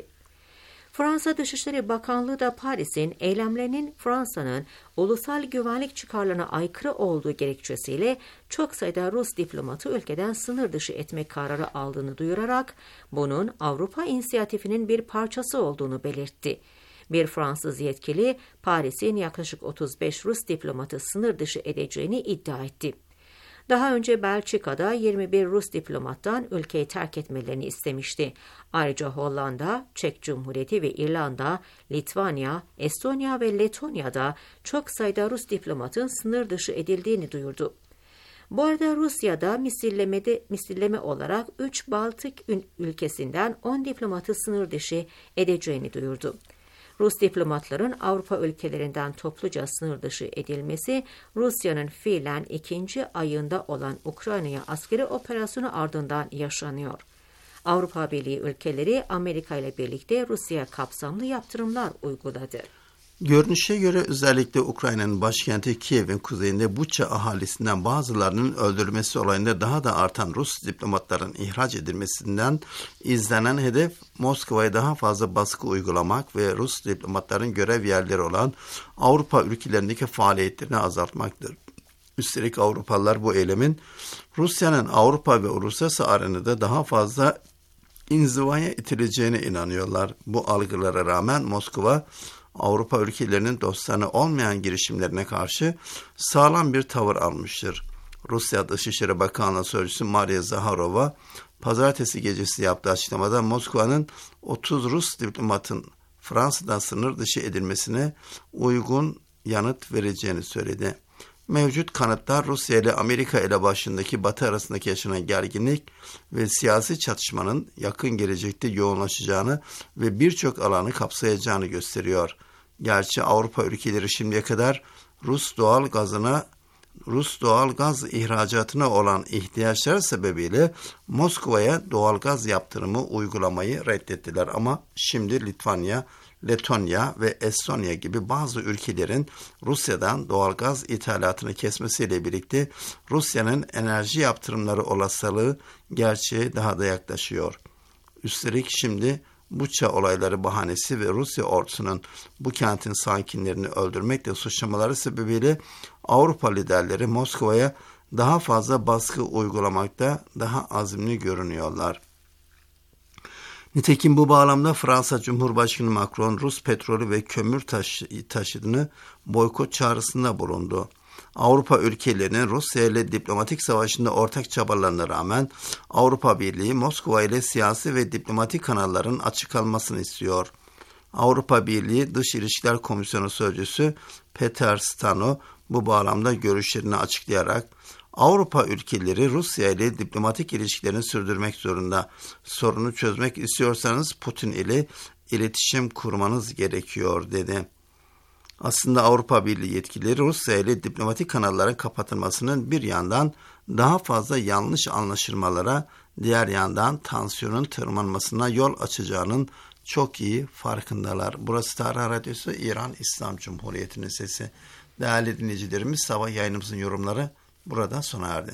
B: Fransa Dışişleri Bakanlığı da Paris'in eylemlerinin Fransa'nın ulusal güvenlik çıkarlarına aykırı olduğu gerekçesiyle çok sayıda Rus diplomatı ülkeden sınır dışı etme kararı aldığını duyurarak bunun Avrupa inisiyatifinin bir parçası olduğunu belirtti. Bir Fransız yetkili Paris'in yaklaşık 35 Rus diplomatı sınır dışı edeceğini iddia etti. Daha önce Belçika'da 21 Rus diplomattan ülkeyi terk etmelerini istemişti. Ayrıca Hollanda, Çek Cumhuriyeti ve İrlanda, Litvanya, Estonya ve Letonya'da çok sayıda Rus diplomatın sınır dışı edildiğini duyurdu. Bu arada Rusya'da misilleme olarak 3 Baltık ülkesinden 10 diplomatı sınır dışı edeceğini duyurdu. Rus diplomatların Avrupa ülkelerinden topluca sınır dışı edilmesi, Rusya'nın fiilen 2. ayında olan Ukrayna'ya askeri operasyonu ardından yaşanıyor. Avrupa Birliği ülkeleri Amerika ile birlikte Rusya'ya kapsamlı yaptırımlar uyguladı.
D: Görünüşe göre özellikle Ukrayna'nın başkenti Kiev'in kuzeyinde Buça ahalisinden bazılarının öldürülmesi olayında daha da artan Rus diplomatların ihraç edilmesinden izlenen hedef Moskova'ya daha fazla baskı uygulamak ve Rus diplomatların görev yerleri olan Avrupa ülkelerindeki faaliyetlerini azaltmaktır. Üstelik Avrupalılar bu eylemin Rusya'nın Avrupa ve uluslararası arenada daha fazla inzivaya itileceğine inanıyorlar. Bu algılara rağmen Moskova, Avrupa ülkelerinin dostlarına olmayan girişimlerine karşı sağlam bir tavır almıştır. Rusya Dışişleri Bakanlığı Sözcüsü Maria Zaharova, pazartesi gecesi yaptığı açıklamada Moskova'nın 30 Rus diplomatın Fransa'dan sınır dışı edilmesine uygun yanıt vereceğini söyledi. Mevcut kanıtlar Rusya ile Amerika ile başındaki Batı arasındaki yaşanan gerginlik ve siyasi çatışmanın yakın gelecekte yoğunlaşacağını ve birçok alanı kapsayacağını gösteriyor. Gerçi Avrupa ülkeleri şimdiye kadar Rus doğal gaz ihracatına olan ihtiyaçları sebebiyle Moskova'ya doğal gaz yaptırımı uygulamayı reddettiler ama şimdi Litvanya, Letonya ve Estonya gibi bazı ülkelerin Rusya'dan doğal gaz ithalatını kesmesiyle birlikte Rusya'nın enerji yaptırımları olasılığı gerçeğe daha da yaklaşıyor. Üstelik şimdi Buça olayları bahanesi ve Rusya ordusunun bu kentin sakinlerini öldürmekle suçlamaları sebebiyle Avrupa liderleri Moskova'ya daha fazla baskı uygulamakta daha azimli görünüyorlar. Nitekim bu bağlamda Fransa Cumhurbaşkanı Macron Rus petrolü ve kömür taşıtını boykot çağrısında bulundu. Avrupa ülkelerinin Rusya ile diplomatik savaşında ortak çabalarına rağmen Avrupa Birliği Moskova ile siyasi ve diplomatik kanalların açık kalmasını istiyor. Avrupa Birliği Dış İlişkiler Komisyonu Sözcüsü Peter Stano bu bağlamda görüşlerini açıklayarak Avrupa ülkeleri Rusya ile diplomatik ilişkilerini sürdürmek zorunda. Sorunu çözmek istiyorsanız Putin ile iletişim kurmanız gerekiyor dedi. Aslında Avrupa Birliği yetkilileri Rusya ile diplomatik kanalların kapatılmasının bir yandan daha fazla yanlış anlaşılmalara, diğer yandan tansiyonun tırmanmasına yol açacağının çok iyi farkındalar. Burası Tarih Radyosu, İran İslam Cumhuriyeti'nin sesi. Değerli dinleyicilerimiz, sabah yayınımızın yorumları burada sona erdi.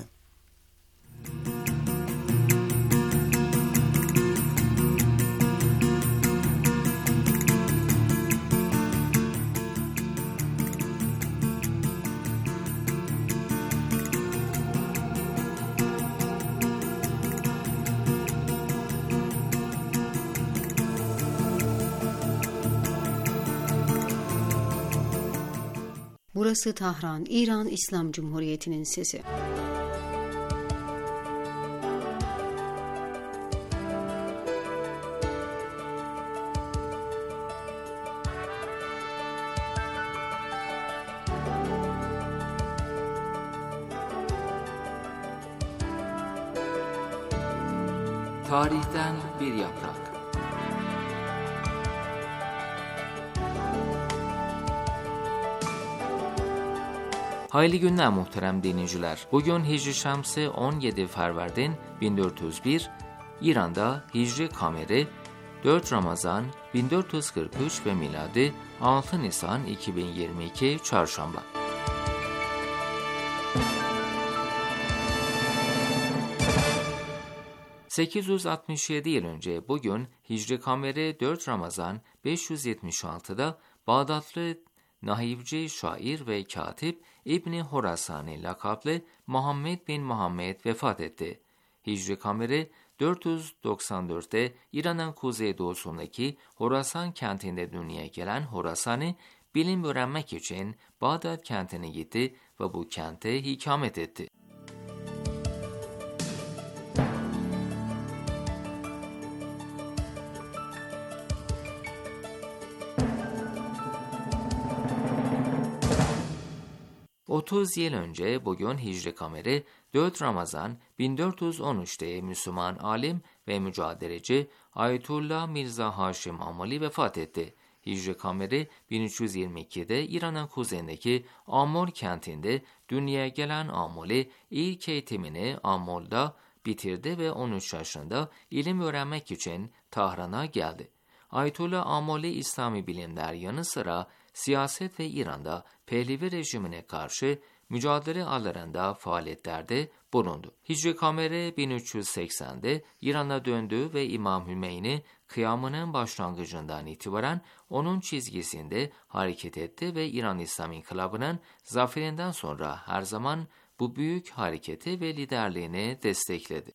E: Burası Tahran, İran İslam Cumhuriyeti'nin sesi.
A: Tarihten bir yaprak. Hayırlı günler muhterem dinleyiciler. Bugün Hicri Şemsi 17 Ferverdin 1401, İran'da Hicri Kameri 4 Ramazan 1443 ve miladi 6 Nisan 2022 Çarşamba. ...867 yıl önce bugün Hicri Kameri 4 Ramazan 576'da Bağdatlı nahivci, şair ve katip İbni Horasani lakaplı Muhammed bin Muhammed vefat etti. Hicri Kameri 494'te İran'ın kuzeydoğusundaki Horasan kentinde dünyaya gelen Horasani, bilim öğrenmek için Bağdat kentine gitti ve bu kente ikamet etti. ...30 yıl önce bugün Hicri Kameri 4 Ramazan 1413'te Müslüman alim ve mücadeleci Ayetullah Mirza Haşim Amoli vefat etti. Hicri Kameri 1322'de İran'ın kuzeyindeki Amol kentinde dünyaya gelen Amoli ilk eğitimini Amol'da bitirdi ve 13 yaşında ilim öğrenmek için Tahran'a geldi. Ayetullah Amoli İslami bilimler yanı sıra siyaset ve İran'da Pehlevi rejimine karşı mücadele alanlarında faaliyetlerde bulundu. Hicri Kameri 1380'de İran'a döndü ve İmam Hümeyni kıyamının başlangıcından itibaren onun çizgisinde hareket etti ve İran İslam İnkılabı'nın zaferinden sonra her zaman bu büyük hareketi ve liderliğini destekledi.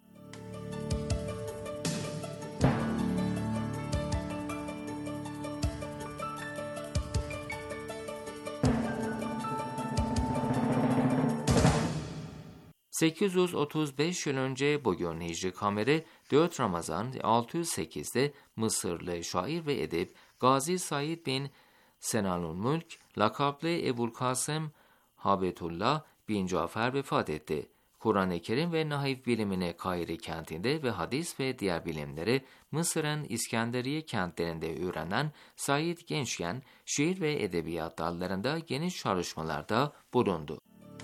A: ...835 yıl önce bugün Hicri Kameri 4 Ramazan 608'de Mısırlı şair ve edip Gazi Said bin Senanulmülk lakaplı Ebu'l-Kasım Habetullah bin Cafer vefat etti. Kur'an-ı Kerim ve nahiv bilimine Kahire kentinde ve hadis ve diğer bilimleri Mısır'ın İskenderiye kentlerinde öğrenen Said gençken şiir ve edebiyat dallarında geniş çalışmalarda bulundu.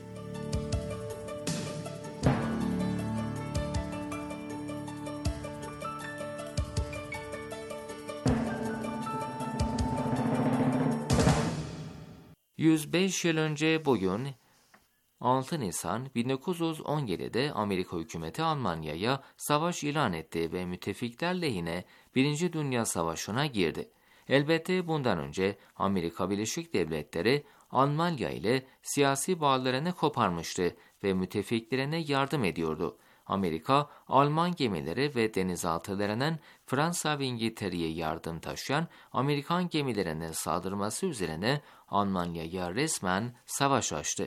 A: ...105 yıl önce bugün 6 Nisan 1917'de Amerika hükümeti Almanya'ya savaş ilan etti ve müttefikler lehine 1. Dünya Savaşı'na girdi. Elbette bundan önce Amerika Birleşik Devletleri Almanya ile siyasi bağlarını koparmıştı ve müttefiklerine yardım ediyordu. Amerika, Alman gemileri ve denizaltılarının Fransa ve İngiltere'ye yardım taşıyan Amerikan gemilerine saldırması üzerine Almanya'ya resmen savaş açtı.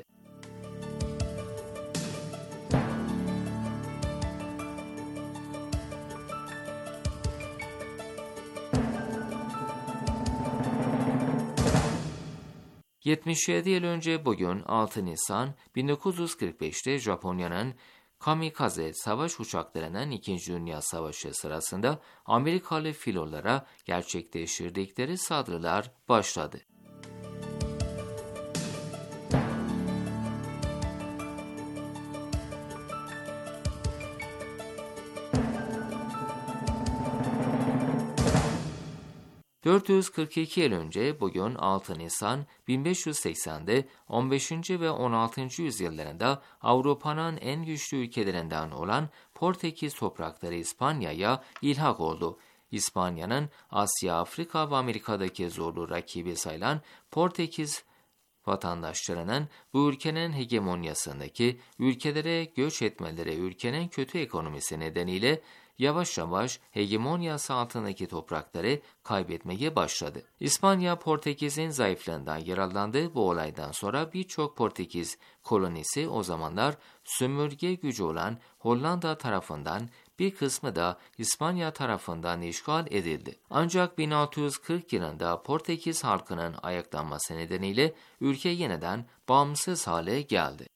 A: ...77 yıl önce bugün 6 Nisan 1945'te Japonya'nın kamikaze savaş uçaklarının 2. Dünya Savaşı sırasında Amerikalı filolara gerçekleştirdikleri saldırılar başladı. ...442 yıl önce bugün 6 Nisan 1580'de 15. ve 16. yüzyıllarında Avrupa'nın en güçlü ülkelerinden olan Portekiz toprakları İspanya'ya ilhak oldu. İspanya'nın Asya, Afrika ve Amerika'daki zorlu rakibi sayılan Portekiz vatandaşlarının bu ülkenin hegemonyasındaki ülkelere göç etmeleri ülkenin kötü ekonomisi nedeniyle yavaş yavaş hegemonyası altındaki toprakları kaybetmeye başladı. İspanya, Portekiz'in zayıflığından yararlandı. Bu olaydan sonra birçok Portekiz kolonisi o zamanlar sömürge gücü olan Hollanda tarafından, bir kısmı da İspanya tarafından işgal edildi. Ancak 1640 yılında Portekiz halkının ayaklanması nedeniyle ülke yeniden bağımsız hale geldi.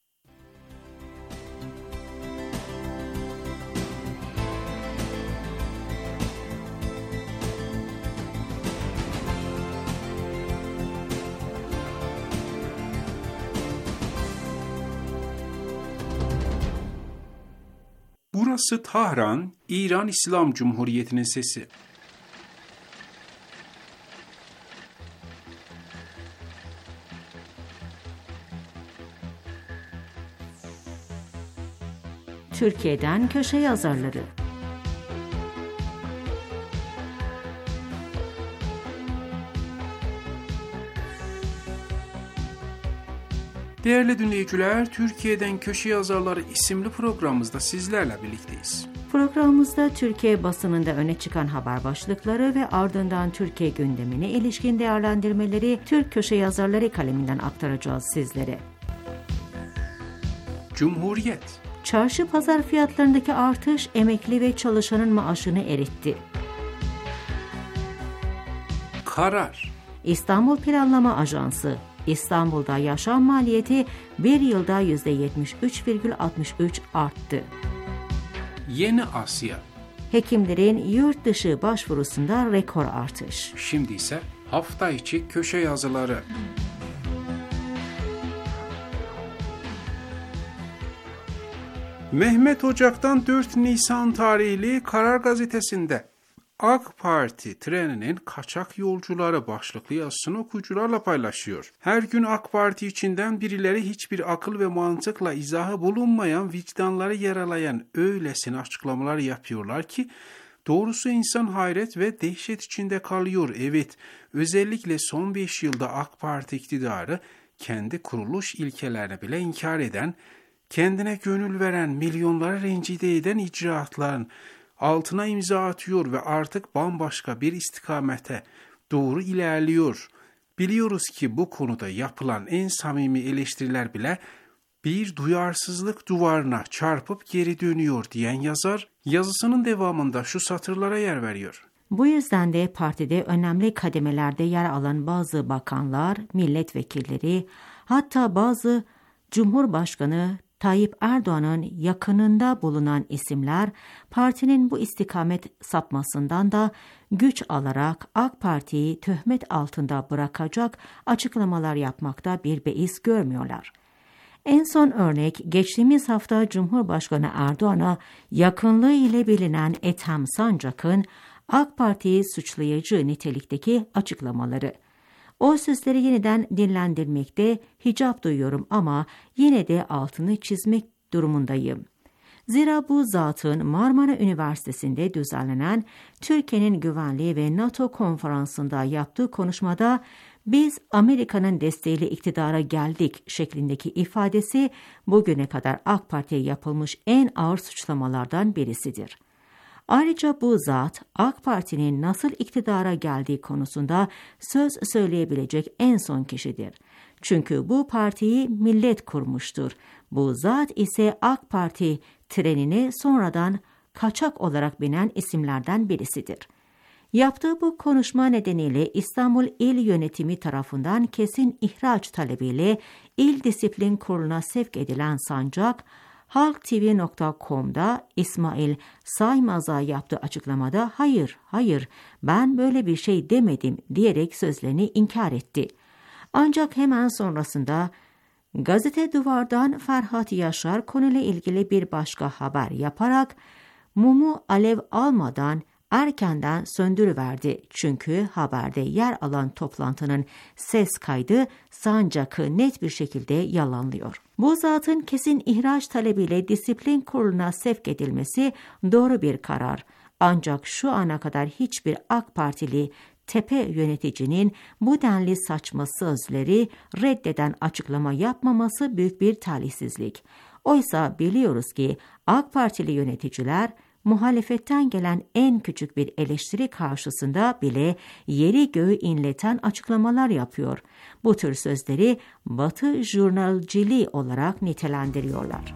E: Burası Tahran, İran İslam Cumhuriyeti'nin sesi.
B: Türkiye'den köşe yazarları.
E: Değerli dinleyiciler, Türkiye'den Köşe Yazarları isimli programımızda sizlerle birlikteyiz.
B: Programımızda Türkiye basınında öne çıkan haber başlıkları ve ardından Türkiye gündemine ilişkin değerlendirmeleri Türk Köşe Yazarları kaleminden aktaracağız sizlere.
E: Cumhuriyet.
B: Çarşı pazar fiyatlarındaki artış emekli ve çalışanın maaşını eritti.
E: Karar.
B: İstanbul Planlama Ajansı, İstanbul'da yaşam maliyeti bir yılda %73,63 arttı.
E: Yeni Asya.
B: Hekimlerin yurt dışı başvurusunda rekor artış.
E: Şimdi ise hafta içi köşe yazıları. Mehmet Ocak'tan 4 Nisan tarihli Karar Gazetesi'nde AK Parti treninin kaçak yolcuları başlıklı yazısını okuyucularla paylaşıyor. Her gün AK Parti içinden birileri hiçbir akıl ve mantıkla izahı bulunmayan, vicdanları yaralayan öylesine açıklamalar yapıyorlar ki doğrusu insan hayret ve dehşet içinde kalıyor. Evet, özellikle son 5 yılda AK Parti iktidarı kendi kuruluş ilkelerini bile inkar eden, kendine gönül veren, milyonları rencide eden icraatların altına imza atıyor ve artık bambaşka bir istikamete doğru ilerliyor. Biliyoruz ki bu konuda yapılan en samimi eleştiriler bile bir duyarsızlık duvarına çarpıp geri dönüyor diyen yazar, yazısının devamında şu satırlara yer veriyor.
B: Bu yüzden de partide önemli kademelerde yer alan bazı bakanlar, milletvekilleri, hatta bazı Cumhurbaşkanı Tayyip Erdoğan'ın yakınında bulunan isimler partinin bu istikamet sapmasından da güç alarak AK Parti'yi töhmet altında bırakacak açıklamalar yapmakta bir beis görmüyorlar. En son örnek geçtiğimiz hafta Cumhurbaşkanı Erdoğan'a yakınlığı ile bilinen Ethem Sancak'ın AK Parti'yi suçlayıcı nitelikteki açıklamaları. O sözleri yeniden dinlendirmekte hicap duyuyorum ama yine de altını çizmek durumundayım. Zira bu zatın Marmara Üniversitesi'nde düzenlenen Türkiye'nin güvenliği ve NATO konferansında yaptığı konuşmada biz Amerika'nın desteğiyle iktidara geldik şeklindeki ifadesi bugüne kadar AK Parti'ye yapılmış en ağır suçlamalardan birisidir. Ayrıca bu zat AK Parti'nin nasıl iktidara geldiği konusunda söz söyleyebilecek en son kişidir. Çünkü bu partiyi millet kurmuştur. Bu zat ise AK Parti trenine sonradan kaçak olarak binen isimlerden birisidir. Yaptığı bu konuşma nedeniyle İstanbul İl Yönetimi tarafından kesin ihraç talebiyle İl Disiplin Kurulu'na sevk edilen Sancak, halktv.com'da İsmail Saymaz'a yaptığı açıklamada hayır ben böyle bir şey demedim diyerek sözlerini inkar etti. Ancak hemen sonrasında Gazete Duvar'dan Ferhat Yaşar konuyla ilgili bir başka haber yaparak mumu alev almadan erkenden söndürüverdi. Çünkü haberde yer alan toplantının ses kaydı Sancak'ı net bir şekilde yalanlıyor. Bu zatın kesin ihraç talebiyle disiplin kuruluna sevk edilmesi doğru bir karar. Ancak şu ana kadar hiçbir AK Partili tepe yöneticinin bu denli saçma sözleri reddeden açıklama yapmaması büyük bir talihsizlik. Oysa biliyoruz ki AK Partili yöneticiler muhalefetten gelen en küçük bir eleştiri karşısında bile yeri göğü inleten açıklamalar yapıyor. Bu tür sözleri Batı jurnalciliği olarak nitelendiriyorlar.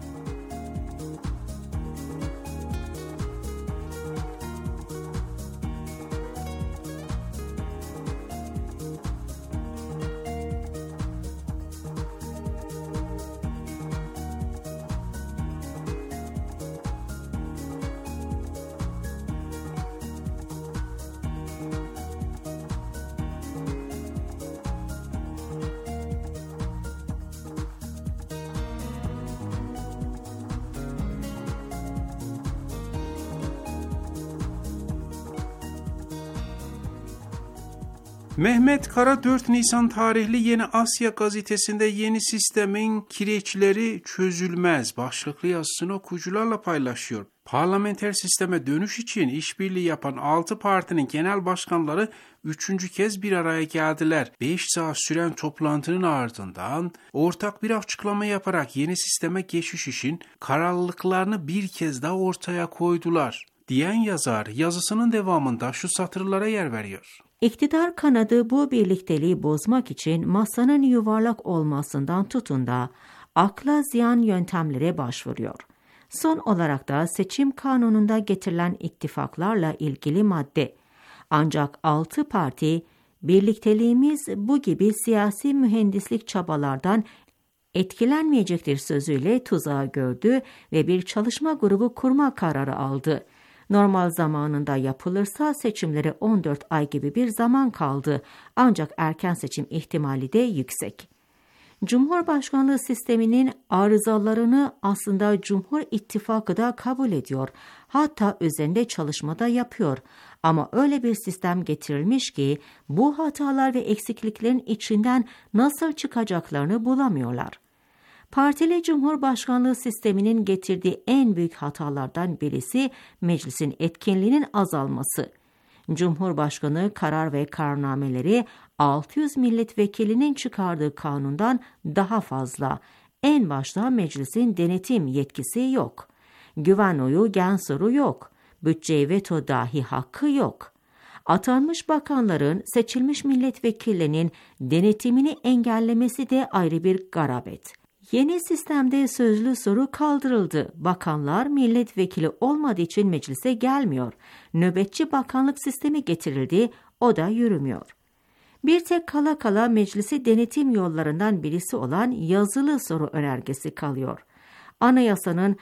E: Mehmet Kara 4 Nisan tarihli Yeni Asya gazetesinde yeni sistemin kireçleri çözülmez başlıklı yazısını okuyucularla paylaşıyor. Parlamenter sisteme dönüş için işbirliği yapan 6 partinin genel başkanları 3. kez bir araya geldiler. 5 saat süren toplantının ardından ortak bir açıklama yaparak yeni sisteme geçiş için kararlılıklarını bir kez daha ortaya koydular diyen yazar yazısının devamında şu satırlara yer veriyor.
B: İktidar kanadı bu birlikteliği bozmak için masanın yuvarlak olmasından tutun da akla ziyan yöntemlere başvuruyor. Son olarak da seçim kanununda getirilen ittifaklarla ilgili madde. Ancak 6 parti, birlikteliğimiz bu gibi siyasi mühendislik çabalardan etkilenmeyecektir sözüyle tuzağı gördü ve bir çalışma grubu kurma kararı aldı. Normal zamanında yapılırsa seçimlere 14 ay gibi bir zaman kaldı. Ancak erken seçim ihtimali de yüksek. Cumhurbaşkanlığı sisteminin arızalarını aslında Cumhur İttifakı da kabul ediyor. Hatta üzerinde çalışma da yapıyor. Ama öyle bir sistem getirilmiş ki bu hatalar ve eksikliklerin içinden nasıl çıkacaklarını bulamıyorlar. Partili Cumhurbaşkanlığı sisteminin getirdiği en büyük hatalardan birisi meclisin etkinliğinin azalması. Cumhurbaşkanı karar ve kararnameleri 600 milletvekilinin çıkardığı kanundan daha fazla. En başta meclisin denetim yetkisi yok. Güven oyu, gen soru yok. Bütçe veto dahi hakkı yok. Atanmış bakanların seçilmiş milletvekillerinin denetimini engellemesi de ayrı bir garabet. Yeni sistemde sözlü soru kaldırıldı. Bakanlar milletvekili olmadığı için meclise gelmiyor. Nöbetçi bakanlık sistemi getirildi, o da yürümüyor. Bir tek kala kala meclisi denetim yollarından birisi olan yazılı soru önergesi kalıyor. Anayasanın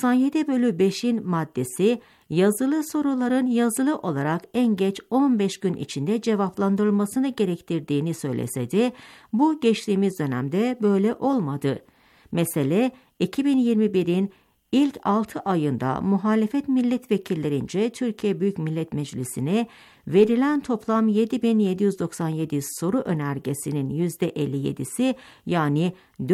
B: 97/5'in maddesi yazılı soruların yazılı olarak en geç 15 gün içinde cevaplandırılmasını gerektirdiğini söylese de bu geçtiğimiz dönemde böyle olmadı. Mesele 2021'in ilk 6 ayında muhalefet milletvekillerince Türkiye Büyük Millet Meclisi'ne verilen toplam 7.797 soru önergesinin %57'si yani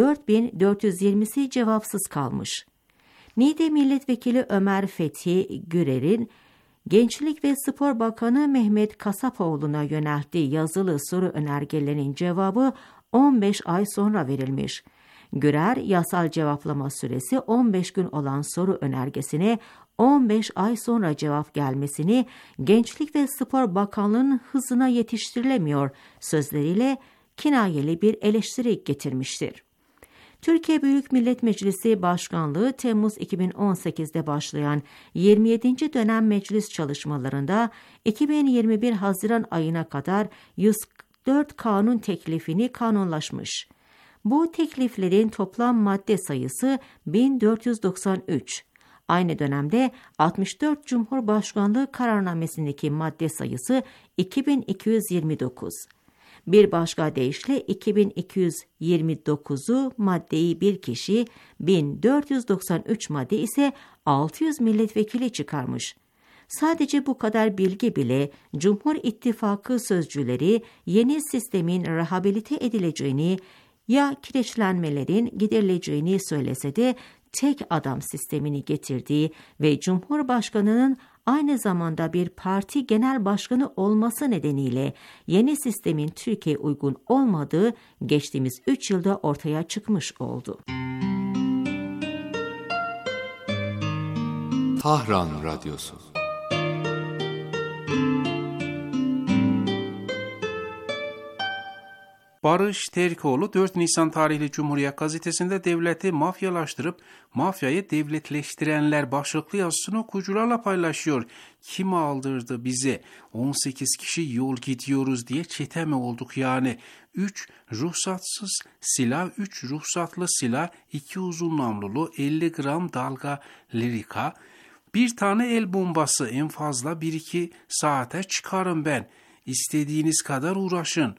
B: 4.420'si cevapsız kalmış. Niğde Milletvekili Ömer Fethi Gürer'in Gençlik ve Spor Bakanı Mehmet Kasapoğlu'na yönelttiği yazılı soru önergelerinin cevabı 15 ay sonra verilmiş. Gürer, yasal cevaplama süresi 15 gün olan soru önergesine 15 ay sonra cevap gelmesini Gençlik ve Spor Bakanlığı'nın hızına yetiştirilemiyor sözleriyle kinayeli bir eleştiri getirmiştir. Türkiye Büyük Millet Meclisi Başkanlığı Temmuz 2018'de başlayan 27. dönem meclis çalışmalarında 2021 Haziran ayına kadar 104 kanun teklifini kanunlaşmış. Bu tekliflerin toplam madde sayısı 1493. Aynı dönemde 64 Cumhurbaşkanlığı kararnamesindeki madde sayısı 2229. Bir başka deyişle 2229'u maddeyi bir kişi, 1493 madde ise 600 milletvekili çıkarmış. Sadece bu kadar bilgi bile Cumhur İttifakı sözcüleri yeni sistemin rehabilite edileceğini ya kireçlenmelerin giderileceğini söylese de tek adam sistemini getirdiği ve Cumhurbaşkanı'nın aynı zamanda bir parti genel başkanı olması nedeniyle yeni sistemin Türkiye uygun olmadığı geçtiğimiz 3 yılda ortaya çıkmış oldu.
F: Tahran Radyosu.
E: Barış Terkoğlu 4 Nisan tarihli Cumhuriyet gazetesinde devleti mafyalaştırıp mafyayı devletleştirenler başlıklı yazısını okuyucularla paylaşıyor. Kim aldırdı bize? 18 kişi yol gidiyoruz diye çete mi olduk yani? 3 ruhsatsız silah, 3 ruhsatlı silah, 2 uzun namlulu, 50 gram dalga lirika, bir tane el bombası, en fazla 1-2 saate çıkarım ben. İstediğiniz kadar uğraşın.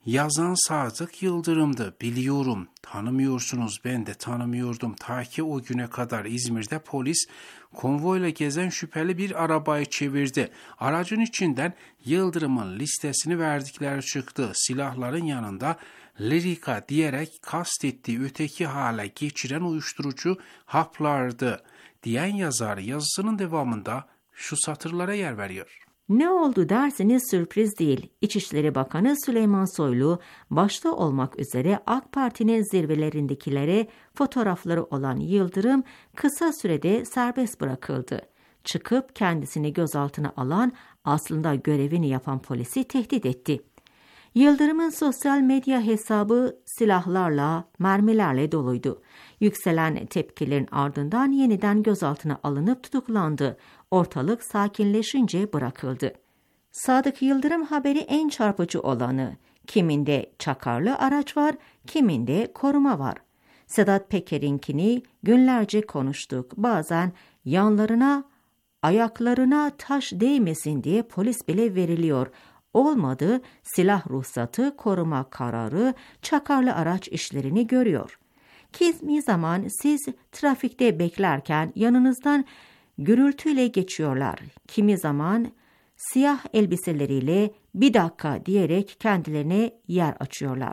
E: Yazan Sadık Yıldırım'dı. Biliyorum, tanımıyorsunuz, ben de tanımıyordum. Ta ki o güne kadar İzmir'de polis konvoyla gezen şüpheli bir arabayı çevirdi. Aracın içinden Yıldırım'ın listesini verdikleri çıktı. Silahların yanında Lirika diyerek kastettiği öteki hale geçiren uyuşturucu haplardı diyen yazar yazısının devamında şu satırlara yer veriyor.
B: Ne oldu derseniz sürpriz değil. İçişleri Bakanı Süleyman Soylu başta olmak üzere AK Parti'nin zirvelerindekilere fotoğrafları olan Yıldırım kısa sürede serbest bırakıldı. Çıkıp kendisini gözaltına alan, aslında görevini yapan polisi tehdit etti. Yıldırım'ın sosyal medya hesabı silahlarla, mermilerle doluydu. Yükselen tepkilerin ardından yeniden gözaltına alınıp tutuklandı. Ortalık sakinleşince bırakıldı. Sadık Yıldırım haberi en çarpıcı olanı. Kiminde çakarlı araç var, kiminde koruma var. Sedat Peker'inkini günlerce konuştuk. Bazen yanlarına, ayaklarına taş değmesin diye polis bile veriliyor. Olmadı, silah ruhsatı, koruma kararı, çakarlı araç işlerini görüyor. Kimi zaman siz trafikte beklerken yanınızdan gürültüyle geçiyorlar. Kimi zaman siyah elbiseleriyle bir dakika diyerek kendilerine yer açıyorlar.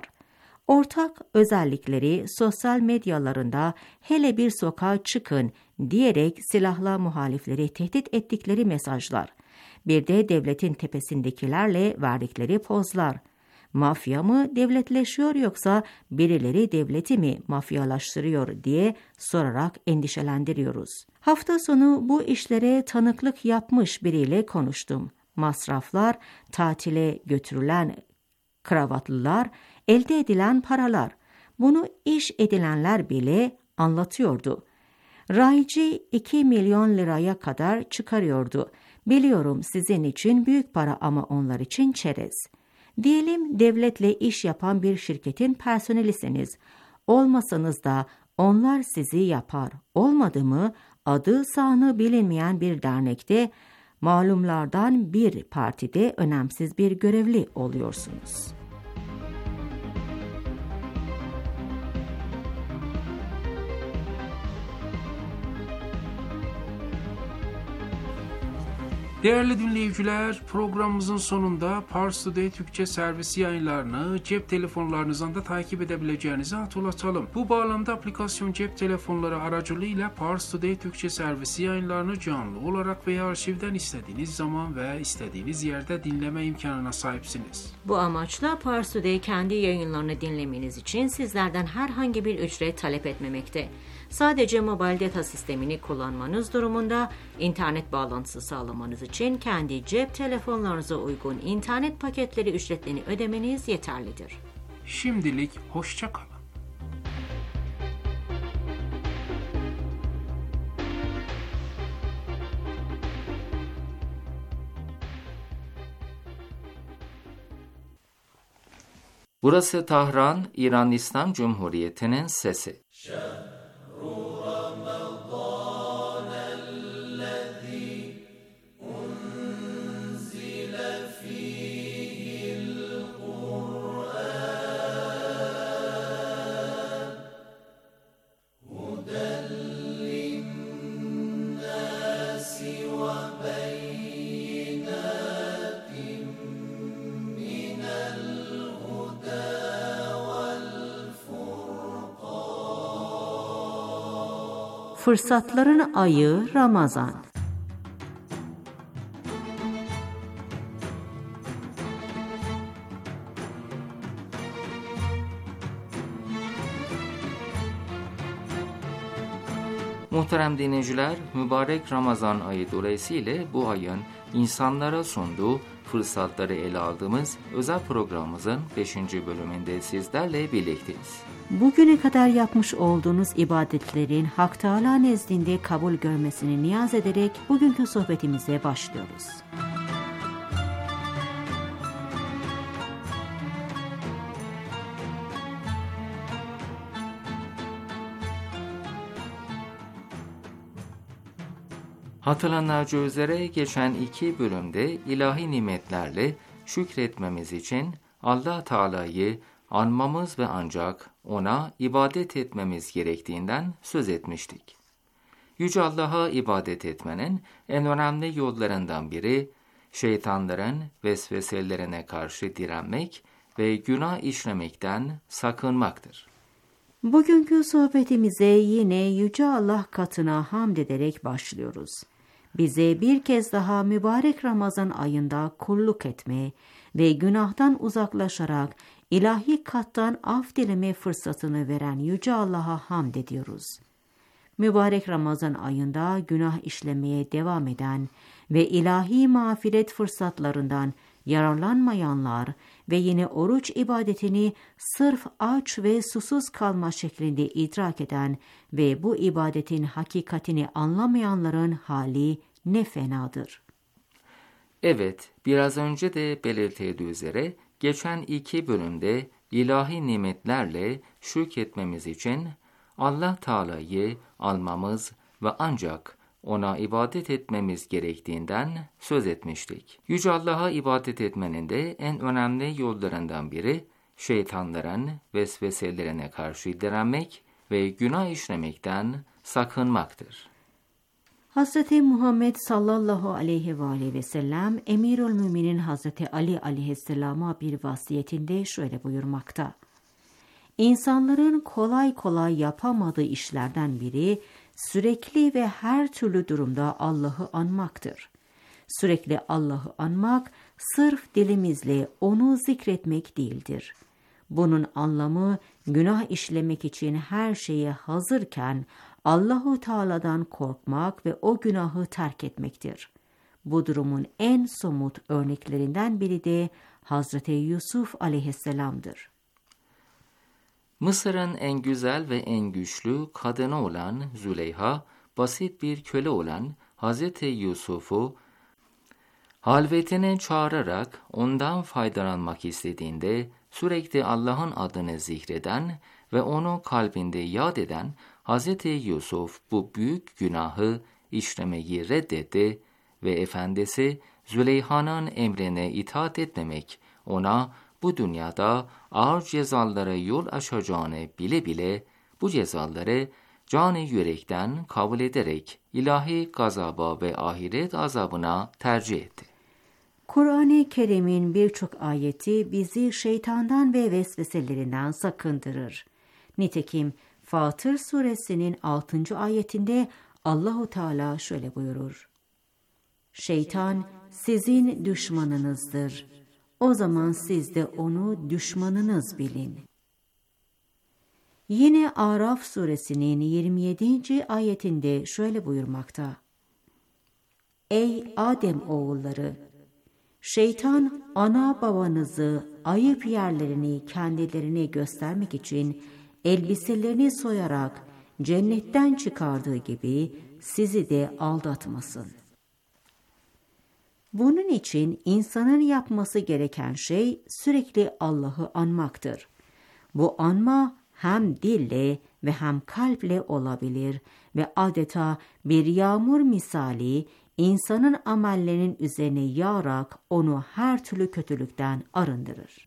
B: Ortak özellikleri sosyal medyalarında hele bir sokağa çıkın diyerek silahla muhalifleri tehdit ettikleri mesajlar. Bir de devletin tepesindekilerle verdikleri pozlar. Mafya mı devletleşiyor yoksa birileri devleti mi mafyalaştırıyor diye sorarak endişelendiriyoruz. Hafta sonu bu işlere tanıklık yapmış biriyle konuştum. Masraflar, tatile götürülen kravatlılar, elde edilen paralar. Bunu iş edinenler bile anlatıyordu. Rayici 2 milyon liraya kadar çıkarıyordu. Biliyorum sizin için büyük para ama onlar için çerez. Diyelim devletle iş yapan bir şirketin personelisiniz. Olmasanız da onlar sizi yapar. Olmadı mı adı sanı bilinmeyen bir dernekte, malumlardan bir partide önemsiz bir görevli oluyorsunuz.
E: Değerli dinleyiciler, programımızın sonunda Pars Today Türkçe servisi yayınlarını cep telefonlarınızdan da takip edebileceğinizi hatırlatalım. Bu bağlamda aplikasyon cep telefonları aracılığıyla Pars Today Türkçe servisi yayınlarını canlı olarak veya arşivden istediğiniz zaman ve istediğiniz yerde dinleme imkanına sahipsiniz.
B: Bu amaçla Pars Today kendi yayınlarını dinlemeniz için sizlerden herhangi bir ücret talep etmemekte. Sadece mobil data sistemini kullanmanız durumunda internet bağlantısı sağlamanız için kendi cep telefonlarınıza uygun internet paketleri ücretlerini ödemeniz yeterlidir.
E: Şimdilik hoşça kalın.
A: Burası Tahran, İran İslam Cumhuriyeti'nin sesi.
B: Fırsatların ayı Ramazan.
A: Muhterem dinleyiciler, mübarek Ramazan ayı dolayısıyla bu ayın insanlara sunduğu fırsatları ele aldığımız özel programımızın 5. bölümünde sizlerle birlikteyiz.
B: Bugüne kadar yapmış olduğunuz ibadetlerin Hak Teâlâ nezdinde kabul görmesini niyaz ederek bugünkü sohbetimize başlıyoruz.
A: Hatırlanacağı üzere geçen 2 bölümde ilahi nimetlerle şükretmemiz için Allah Teala'yı anmamız ve ancak ona ibadet etmemiz gerektiğinden söz etmiştik. Yüce Allah'a ibadet etmenin en önemli yollarından biri, şeytanların vesveselerine karşı direnmek ve günah işlemekten sakınmaktır.
B: Bugünkü sohbetimize yine Yüce Allah katına hamd ederek başlıyoruz. Bize bir kez daha mübarek Ramazan ayında kulluk etme ve günahtan uzaklaşarak ilahi kattan af dileme fırsatını veren Yüce Allah'a hamd ediyoruz. Mübarek Ramazan ayında günah işlemeye devam eden ve ilahi mağfiret fırsatlarından yararlanmayanlar ve yine oruç ibadetini sırf aç ve susuz kalma şeklinde idrak eden ve bu ibadetin hakikatini anlamayanların hali ne fenadır.
A: Evet, biraz önce de belirtildiği üzere geçen 2 bölümde ilahi nimetlerle şükretmemiz için Allah Teala'yı almamız ve ancak ona ibadet etmemiz gerektiğinden söz etmiştik. Yüce Allah'a ibadet etmenin de en önemli yollarından biri, şeytanların vesveselerine karşı direnmek ve günah işlemekten sakınmaktır.
B: Hz. Muhammed sallallahu aleyhi ve sellem Emirülmüminin Hz. Ali aleyhisselama bir vasiyetinde şöyle buyurmakta. İnsanların kolay kolay yapamadığı işlerden biri sürekli ve her türlü durumda Allah'ı anmaktır. Sürekli Allah'ı anmak sırf dilimizle onu zikretmek değildir. Bunun anlamı günah işlemek için her şeye hazırken Allahu Teala'dan korkmak ve o günahı terk etmektir. Bu durumun en somut örneklerinden biri de Hazreti Yusuf aleyhisselam'dır.
A: Mısır'ın en güzel ve en güçlü kadını olan Züleyha, basit bir köle olan Hazreti Yusuf'u halvetine çağırarak ondan faydalanmak istediğinde sürekli Allah'ın adını zikreden ve onu kalbinde yad eden Hazreti Yusuf bu büyük günahı işlemeyi reddetti ve efendisi Züleyha'nın emrine itaat etmemek ona bu dünyada ağır cezalara yol açacağını bile bile bu cezaları canı yürekten kabul ederek ilahi gazaba ve ahiret azabına tercih etti.
B: Kur'an-ı Kerim'in birçok ayeti bizi şeytandan ve vesveselerinden sakındırır. Nitekim Fatır suresinin 6. ayetinde Allahu Teala şöyle buyurur. Şeytan sizin düşmanınızdır. O zaman siz de onu düşmanınız bilin. Yine Araf suresinin 27. ayetinde şöyle buyurmakta. Ey Adem oğulları! Şeytan ana babanızı ayıp yerlerini kendilerine göstermek için elbiselerini soyarak cennetten çıkardığı gibi sizi de aldatmasın. Bunun için insanın yapması gereken şey sürekli Allah'ı anmaktır. Bu anma hem dille ve hem kalple olabilir ve adeta bir yağmur misali insanın amellerinin üzerine yağarak onu her türlü kötülükten arındırır.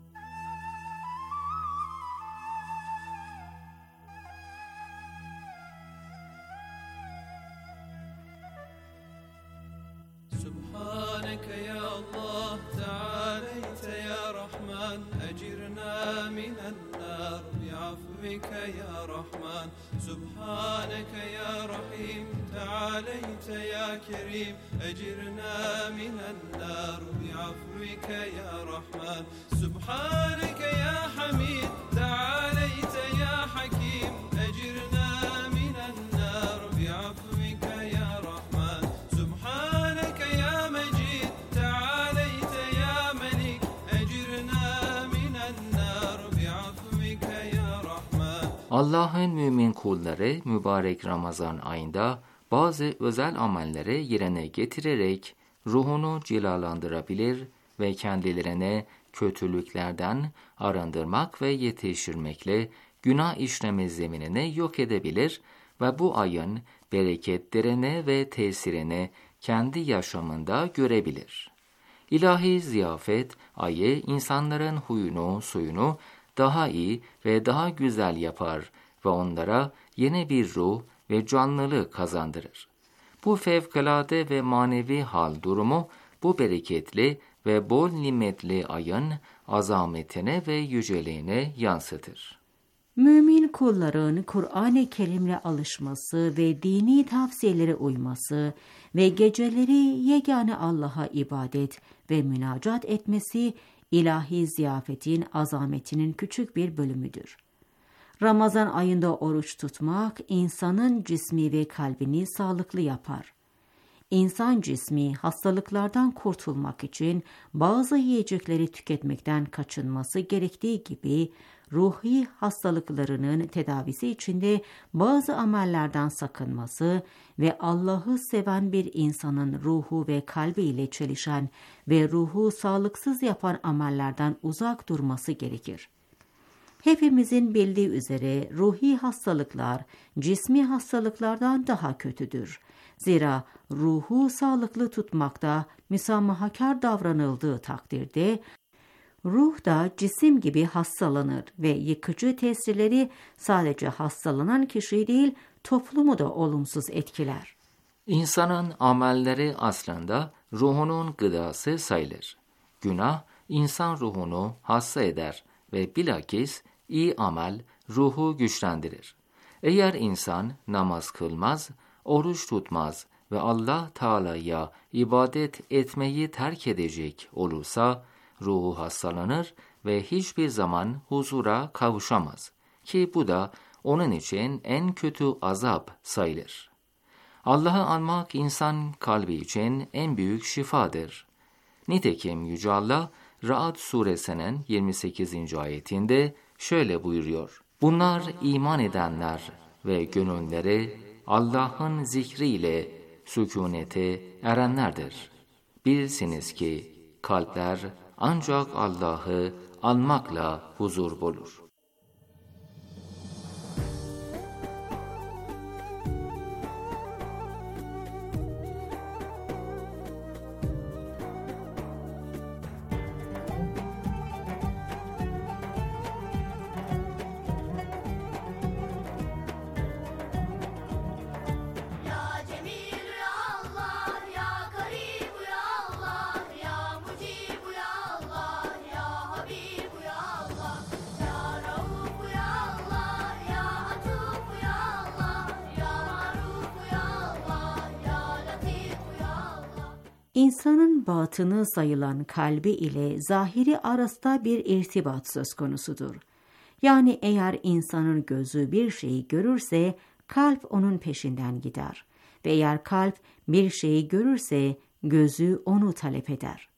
F: سبحانك يا الله تعاليت يا رحمن أجرنا من النار بعفوك يا رحمن سبحانك يا رحيم تعاليت يا كريم أجرنا من النار بعفوك يا رحمن سبحانك يا حميد تعاليت يا حكيم أجرنا من النار بعفوك يا رحمن سبحانك يا مجيد تعاليت يا ملك أجرنا من النار بعفوك يا رحمن.
A: Allah'ın mümin kulları mübarek Ramazan ayında bazı özel amelleri yerine getirerek ruhunu cilalandırabilir ve kendilerine kötülüklerden arındırmak ve yetiştirmekle günah işleme zeminini yok edebilir ve bu ayın bereketlerini ve tesirini kendi yaşamında görebilir. İlahi ziyafet, ayı insanların huyunu, suyunu daha iyi ve daha güzel yapar ve onlara yeni bir ruh ve canlılık kazandırır. Bu fevkalade ve manevi hal durumu, bu bereketli ve bol nimetli ayın azametine ve yüceliğine yansıtır.
B: Mümin kulların Kur'an-ı Kerim'le alışması ve dini tavsiyelere uyması ve geceleri yegane Allah'a ibadet ve münacat etmesi, ilahi ziyafetin azametinin küçük bir bölümüdür. Ramazan ayında oruç tutmak, insanın cismi ve kalbini sağlıklı yapar. İnsan cismi hastalıklardan kurtulmak için bazı yiyecekleri tüketmekten kaçınması gerektiği gibi, ruhi hastalıklarının tedavisi için de bazı amellerden sakınması ve Allah'ı seven bir insanın ruhu ve kalbiyle çelişen ve ruhu sağlıksız yapan amellerden uzak durması gerekir. Hepimizin bildiği üzere ruhi hastalıklar cismi hastalıklardan daha kötüdür. Zira ruhu sağlıklı tutmakta müsamahakar davranıldığı takdirde ruh da cisim gibi hastalanır ve yıkıcı tesirleri sadece hastalanan kişiyi değil, toplumu da olumsuz etkiler.
A: İnsanın amelleri aslında ruhunun gıdası sayılır. Günah, insan ruhunu hasta eder ve bilakis iyi amel ruhu güçlendirir. Eğer insan namaz kılmaz, oruç tutmaz ve Allah Teala'ya ibadet etmeyi terk edecek olursa, ruhu hastalanır ve hiçbir zaman huzura kavuşamaz ki bu da onun için en kötü azap sayılır. Allah'ı anmak insan kalbi için en büyük şifadır. Nitekim Yüce Allah, Ra'd suresinin 28. ayetinde şöyle buyuruyor: Bunlar iman edenler ve gönülleri Allah'ın zikriyle sükunete erenlerdir. Bilsiniz ki kalpler ancak Allah'ı anmakla huzur bulur.
B: İnsanın batını sayılan kalbi ile zahiri arasında bir irtibat söz konusudur. Yani eğer insanın gözü bir şeyi görürse kalp onun peşinden gider ve eğer kalp bir şeyi görürse gözü onu talep eder.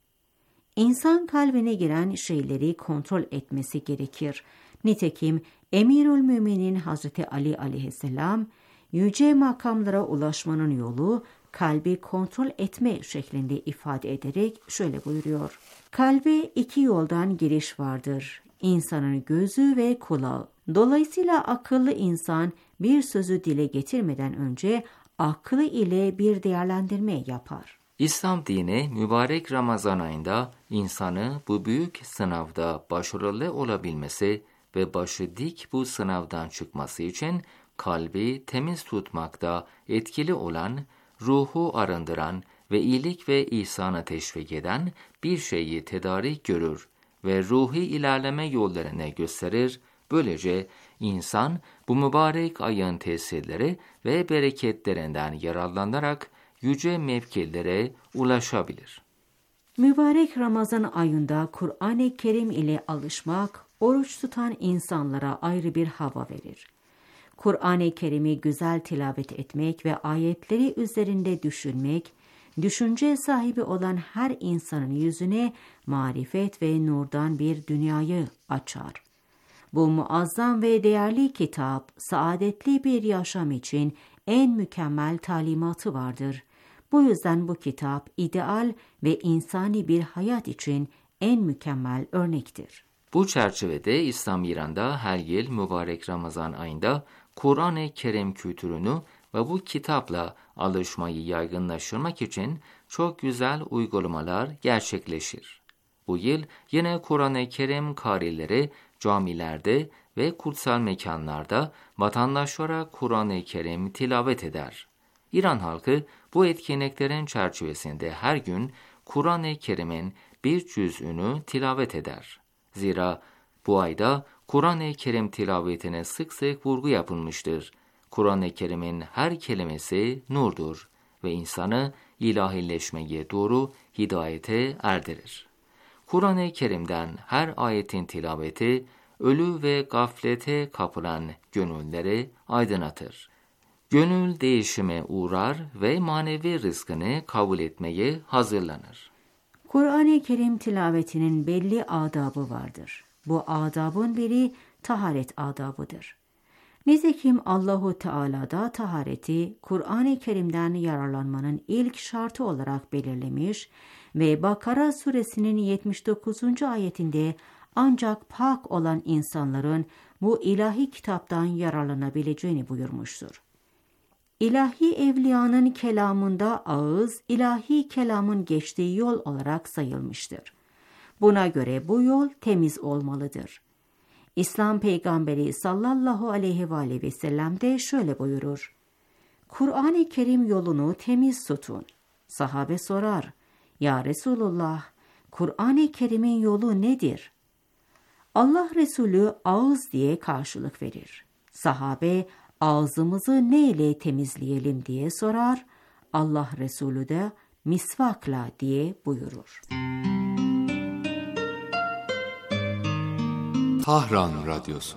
B: İnsan kalbine giren şeyleri kontrol etmesi gerekir. Nitekim Emirülmüminin Hazreti Ali aleyhisselam, yüce makamlara ulaşmanın yolu kalbi kontrol etme şeklinde ifade ederek şöyle buyuruyor: Kalbe iki yoldan giriş vardır. İnsanın gözü ve kulağı. Dolayısıyla akıllı insan bir sözü dile getirmeden önce aklı ile bir değerlendirme yapar.
A: İslam dini mübarek Ramazan ayında insanı bu büyük sınavda başarılı olabilmesi ve başı dik bu sınavdan çıkması için kalbi temiz tutmakta etkili olan, ruhu arındıran ve iyilik ve ihsana teşvik eden bir şeyi tedarik görür ve ruhi ilerleme yollarını gösterir. Böylece insan bu mübarek ayın tesirleri ve bereketlerinden yararlanarak yüce mevkilere ulaşabilir.
B: Mübarek Ramazan ayında Kur'an-ı Kerim ile alışmak, oruç tutan insanlara ayrı bir hava verir. Kur'an-ı Kerim'i güzel tilavet etmek ve ayetleri üzerinde düşünmek, düşünce sahibi olan her insanın yüzüne marifet ve nurdan bir dünyayı açar. Bu muazzam ve değerli kitap, saadetli bir yaşam için en mükemmel talimatı vardır. Bu yüzden bu kitap, ideal ve insani bir hayat için en mükemmel örnektir.
A: Bu çerçevede İslam İran'da her yıl mübarek Ramazan ayında Kur'an-ı Kerim kültürünü ve bu kitapla alışmayı yaygınlaştırmak için çok güzel uygulamalar gerçekleşir. Bu yıl yine Kur'an-ı Kerim karileri camilerde ve kutsal mekanlarda vatandaşlara Kur'an-ı Kerim tilavet eder. İran halkı bu etkinliklerin çerçevesinde her gün Kur'an-ı Kerim'in bir cüz'ünü tilavet eder. Zira bu ayda Kur'an-ı Kerim tilavetine sık sık vurgu yapılmıştır. Kur'an-ı Kerim'in her kelimesi nurdur ve insanı ilahileşmeye doğru hidayete erdirir. Kur'an-ı Kerim'den her ayetin tilaveti, ölü ve gaflete kapılan gönülleri aydınlatır. Gönül değişime uğrar ve manevi rızkını kabul etmeye hazırlanır.
B: Kur'an-ı Kerim tilavetinin belli adabı vardır. Bu adabın biri taharet adabıdır. Nitekim Allahu Teala da tahareti Kur'an-ı Kerim'den yararlanmanın ilk şartı olarak belirlemiş ve Bakara suresinin 79. ayetinde ancak pak olan insanların bu ilahi kitaptan yararlanabileceğini buyurmuştur. İlahi evliyanın kelamında ağız, ilahi kelamın geçtiği yol olarak sayılmıştır. Buna göre bu yol temiz olmalıdır. İslam peygamberi sallallahu aleyhi ve sellem de şöyle buyurur: Kur'an-ı Kerim yolunu temiz tutun. Sahabe sorar: Ya Resulullah, Kur'an-ı Kerim'in yolu nedir? Allah Resulü ağız diye karşılık verir. Sahabe ağzımızı ne ile temizleyelim diye sorar. Allah Resulü de misvakla diye buyurur.
G: Tahran Radyosu.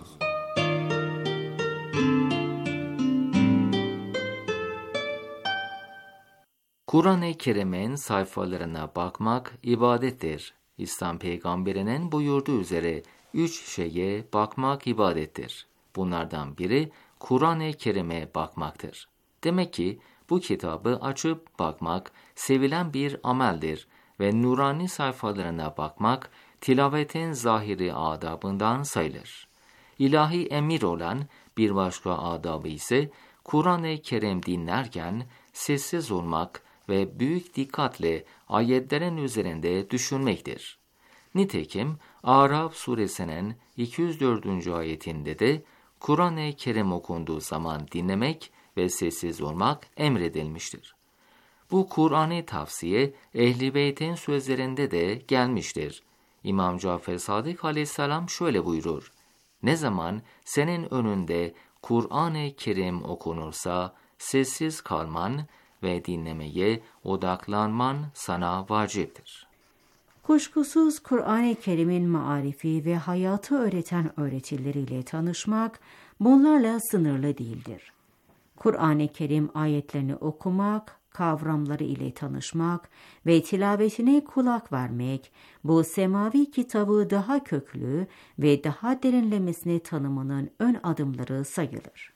A: Kur'an-ı Kerim'in sayfalarına bakmak ibadettir. İslam peygamberinin buyurduğu üzere 3 şeye bakmak ibadettir. Bunlardan biri Kur'an-ı Kerim'e bakmaktır. Demek ki bu kitabı açıp bakmak sevilen bir ameldir ve nurani sayfalarına bakmak tilavetin zahiri adabından sayılır. İlahi emir olan bir başka adabı ise Kur'an-ı Kerim dinlerken sessiz olmak ve büyük dikkatle ayetlerin üzerinde düşünmektir. Nitekim Araf suresinin 204. ayetinde de Kur'an-ı Kerim okunduğu zaman dinlemek ve sessiz olmak emredilmiştir. Bu Kur'an'ı tavsiye Ehl-i Beyt'in sözlerinde de gelmiştir. İmam Cafer Sadık aleyhisselam şöyle buyurur: Ne zaman senin önünde Kur'an-ı Kerim okunursa sessiz kalman ve dinlemeye odaklanman sana vaciptir.
B: Kuşkusuz Kur'an-ı Kerim'in marifi ve hayatı öğreten öğretileriyle tanışmak bunlarla sınırlı değildir. Kur'an-ı Kerim ayetlerini okumak, kavramları ile tanışmak ve tilavetine kulak vermek, bu semavi kitabı daha köklü ve daha derinlemesine tanımanın ön adımları sayılır.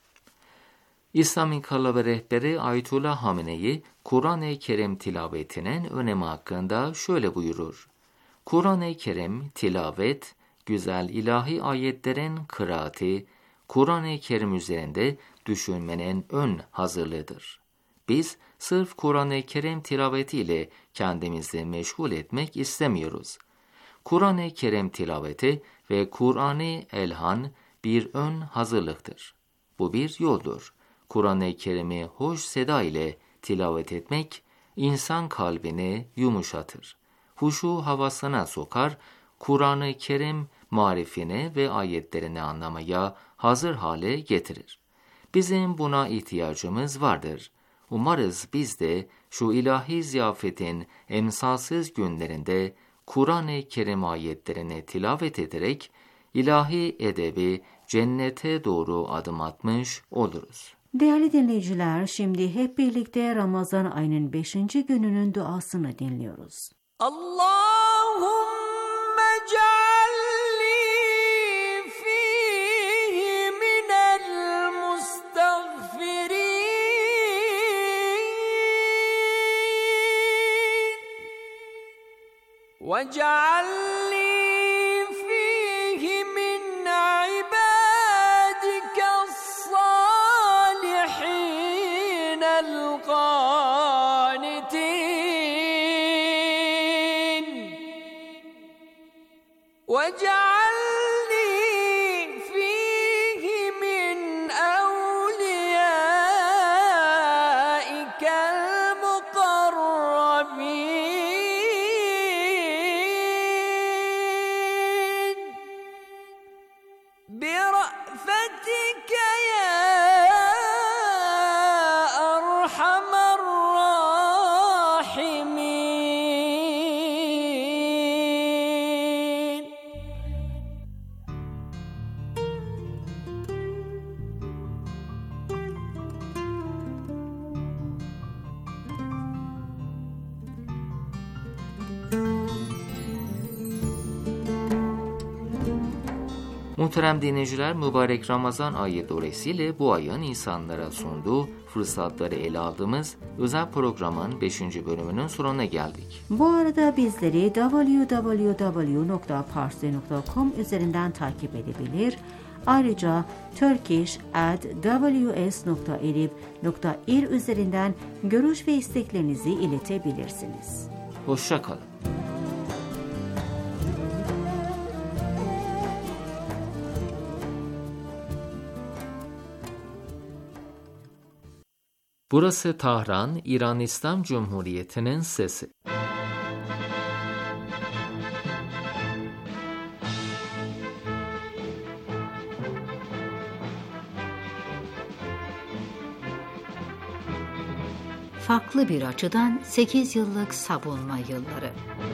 A: İslam İnkarları rehberi Ayetullah Hamenei, Kur'an-ı Kerim tilavetinin önemi hakkında şöyle buyurur: Kur'an-ı Kerim tilavet, güzel ilahi ayetlerin kıraati, Kur'an-ı Kerim üzerinde düşünmenin ön hazırlığıdır. Biz sırf Kur'an-ı Kerim tilavetiyle kendimizi meşgul etmek istemiyoruz. Kur'an-ı Kerim tilaveti ve Kur'an-ı Elhan bir ön hazırlıktır. Bu bir yoldur. Kur'an-ı Kerim'i hoş seda ile tilavet etmek, insan kalbini yumuşatır. Huşu havasına sokar, Kur'an-ı Kerim marifini ve ayetlerini anlamaya hazır hale getirir. Bizim buna ihtiyacımız vardır. Umarız biz de şu ilahi ziyafetin emsalsız günlerinde Kur'an-ı Kerim ayetlerini tilavet ederek ilahi edebi cennete doğru adım atmış oluruz.
B: Değerli dinleyiciler, şimdi hep birlikte Ramazan ayının 5. gününün duasını dinliyoruz.
F: Allahümme cealli fihi minel mustagfirin ve cealli fihi min ibadike salihin وَاجْعَلْنِي فِيهِ مِنْ أَوْلِيَائِكَ الْمُقَرَّبِينَ بِرَأْفَتِكَ يَا أَرْحَمَ الراحمين.
A: Muhterem dinleyiciler, mübarek Ramazan ayı dolayısıyla bu ayın insanlara sunduğu fırsatları ele aldığımız özel programın 5. bölümünün sonuna geldik.
B: Bu arada bizleri www.parsi.com üzerinden takip edebilir. Ayrıca turkish@ws.edip.ir üzerinden görüş ve isteklerinizi iletebilirsiniz.
A: Hoşça kalın. Burası Tahran, İran İslam Cumhuriyeti'nin sesi.
B: Farklı bir açıdan 8 yıllık savunma yılları.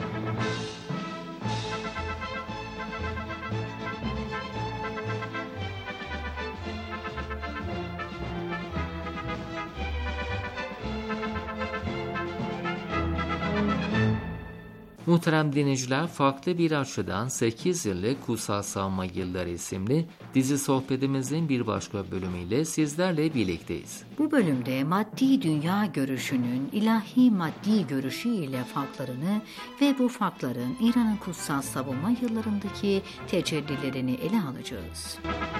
A: Muhterem dinleyiciler, farklı bir açıdan 8 yıllık Kutsal Savunma Yılları isimli dizi sohbetimizin bir başka bölümüyle sizlerle birlikteyiz.
B: Bu bölümde maddi dünya görüşünün ilahi maddi görüşü ile farklarını ve bu farkların İran'ın kutsal savunma yıllarındaki tecellilerini ele alacağız.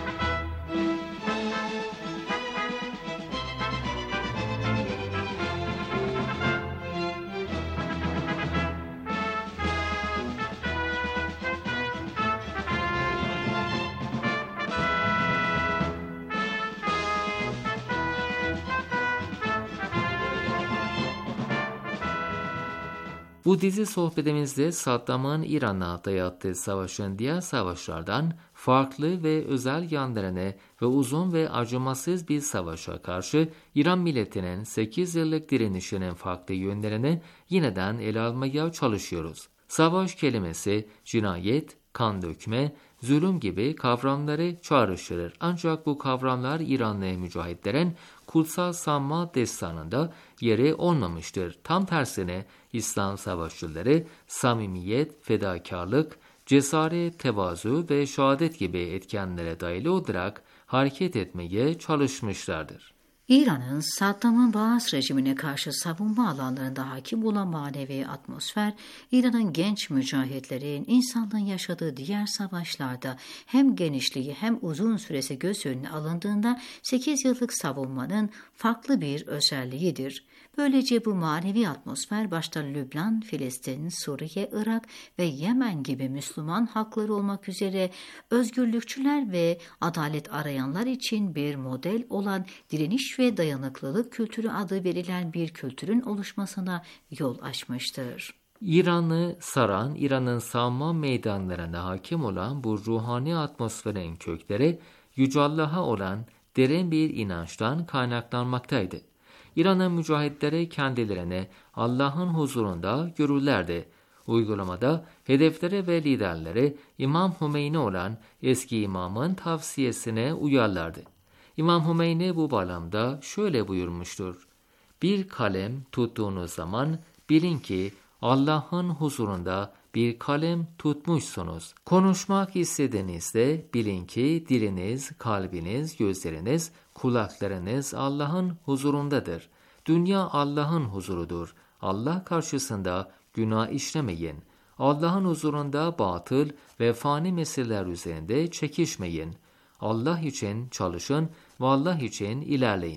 A: Bu dizi sohbetimizde Saddam'ın İran'a dayattığı savaşın diğer savaşlardan farklı ve özel yanlarını ve uzun ve acımasız bir savaşa karşı İran milletinin 8 yıllık direnişinin farklı yönlerini yeniden ele almaya çalışıyoruz. Savaş kelimesi cinayet, kan dökme, zulüm gibi kavramları çağrıştırır. Ancak bu kavramlar İranlı mücahitlerin kutsal savunma destanında yeri olmamıştır. Tam tersine İslam savaşçıları samimiyet, fedakarlık, cesaret, tevazu ve şehadet gibi etkenlere dayalı olarak hareket etmeye çalışmışlardır.
B: İran'ın Saddam'ın Baas rejimine karşı savunma alanlarında hakim olan manevi atmosfer, İran'ın genç mücahitlerin insanlığın yaşadığı diğer savaşlarda hem genişliği hem uzun süresi göz önüne alındığında 8 yıllık savunmanın farklı bir özelliğidir. Böylece bu manevi atmosfer başta Lübnan, Filistin, Suriye, Irak ve Yemen gibi Müslüman halkları olmak üzere özgürlükçüler ve adalet arayanlar için bir model olan direniş ve dayanıklılık kültürü adı verilen bir kültürün oluşmasına yol açmıştır.
A: İran'ı saran, İran'ın savunma meydanlarına hakim olan bu ruhani atmosferin kökleri Yüce Allah'a olan derin bir inançtan kaynaklanmaktaydı. İran'ın mücahitleri kendilerini Allah'ın huzurunda görürlerdi. Uygulamada hedefleri ve liderleri İmam Hümeyni olan eski imamın tavsiyesine uyarlardı. İmam Hümeyni bu bağlamda şöyle buyurmuştur: Bir kalem tuttuğunuz zaman bilin ki Allah'ın huzurunda bir kalem tutmuşsunuz. Konuşmak istediğinizde bilin ki diliniz, kalbiniz, gözleriniz, kulaklarınız Allah'ın huzurundadır. Dünya Allah'ın huzurudur. Allah karşısında günah işlemeyin. Allah'ın huzurunda batıl ve fani meseleler üzerinde çekişmeyin. Allah için çalışın ve Allah için ilerleyin.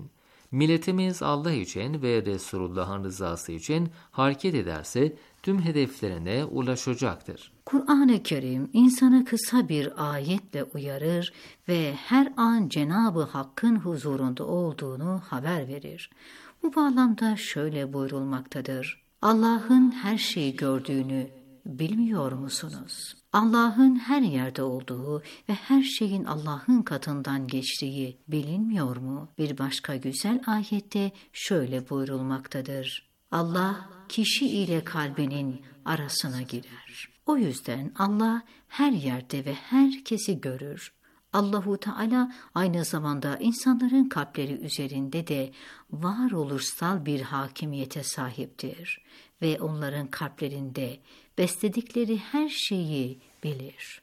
A: Milletimiz Allah için ve Resulullah'ın rızası için hareket ederse tüm hedeflerine ulaşacaktır.
B: Kur'an-ı Kerim insanı kısa bir ayetle uyarır ve her an Cenab-ı Hakk'ın huzurunda olduğunu haber verir. Bu bağlamda şöyle buyurulmaktadır: Allah'ın her şeyi gördüğünü bilmiyor musunuz? Allah'ın her yerde olduğu ve her şeyin Allah'ın katından geçtiği bilinmiyor mu? Bir başka güzel ayette şöyle buyurulmaktadır: Allah kişi ile kalbinin arasına girer. O yüzden Allah her yerde ve herkesi görür. Allahu Teala aynı zamanda insanların kalpleri üzerinde de varoluşsal bir hakimiyete sahiptir ve onların kalplerinde besledikleri her şeyi bilir.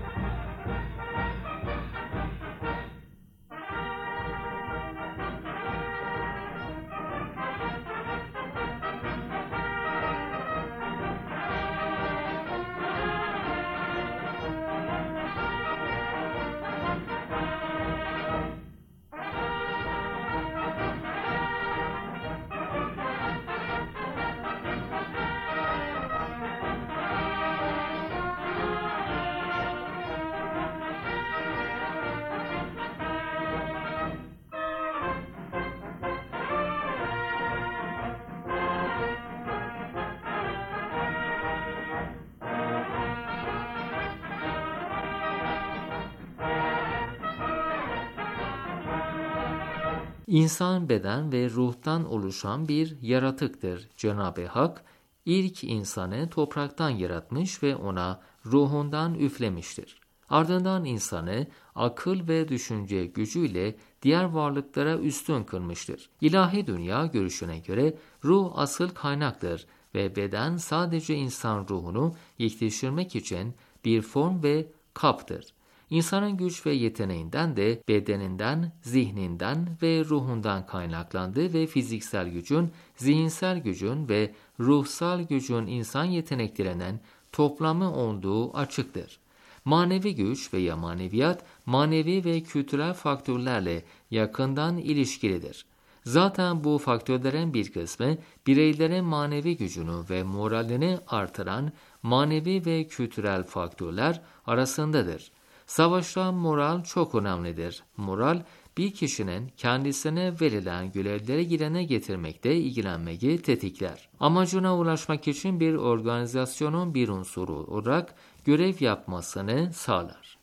A: İnsan beden ve ruhtan oluşan bir yaratıktır. Cenab-ı Hak ilk insanı topraktan yaratmış ve ona ruhundan üflemiştir. Ardından insanı akıl ve düşünce gücüyle diğer varlıklara üstün kılmıştır. İlahi dünya görüşüne göre ruh asıl kaynaktır ve beden sadece insan ruhunu yetiştirmek için bir form ve kaptır. İnsanın güç ve yeteneğinden de bedeninden, zihninden ve ruhundan kaynaklandığı ve fiziksel gücün, zihinsel gücün ve ruhsal gücün insan yeteneklerinin toplamı olduğu açıktır. Manevi güç veya maneviyat, manevi ve kültürel faktörlerle yakından ilişkilidir. Zaten bu faktörlerin bir kısmı bireylerin manevi gücünü ve moralini artıran manevi ve kültürel faktörler arasındadır. Savaşta moral çok önemlidir. Moral, bir kişinin kendisine verilen görevleri yerine getirmekte ilgilenmeyi tetikler. Amacına ulaşmak için bir organizasyonun bir unsuru olarak görev yapmasını sağlar.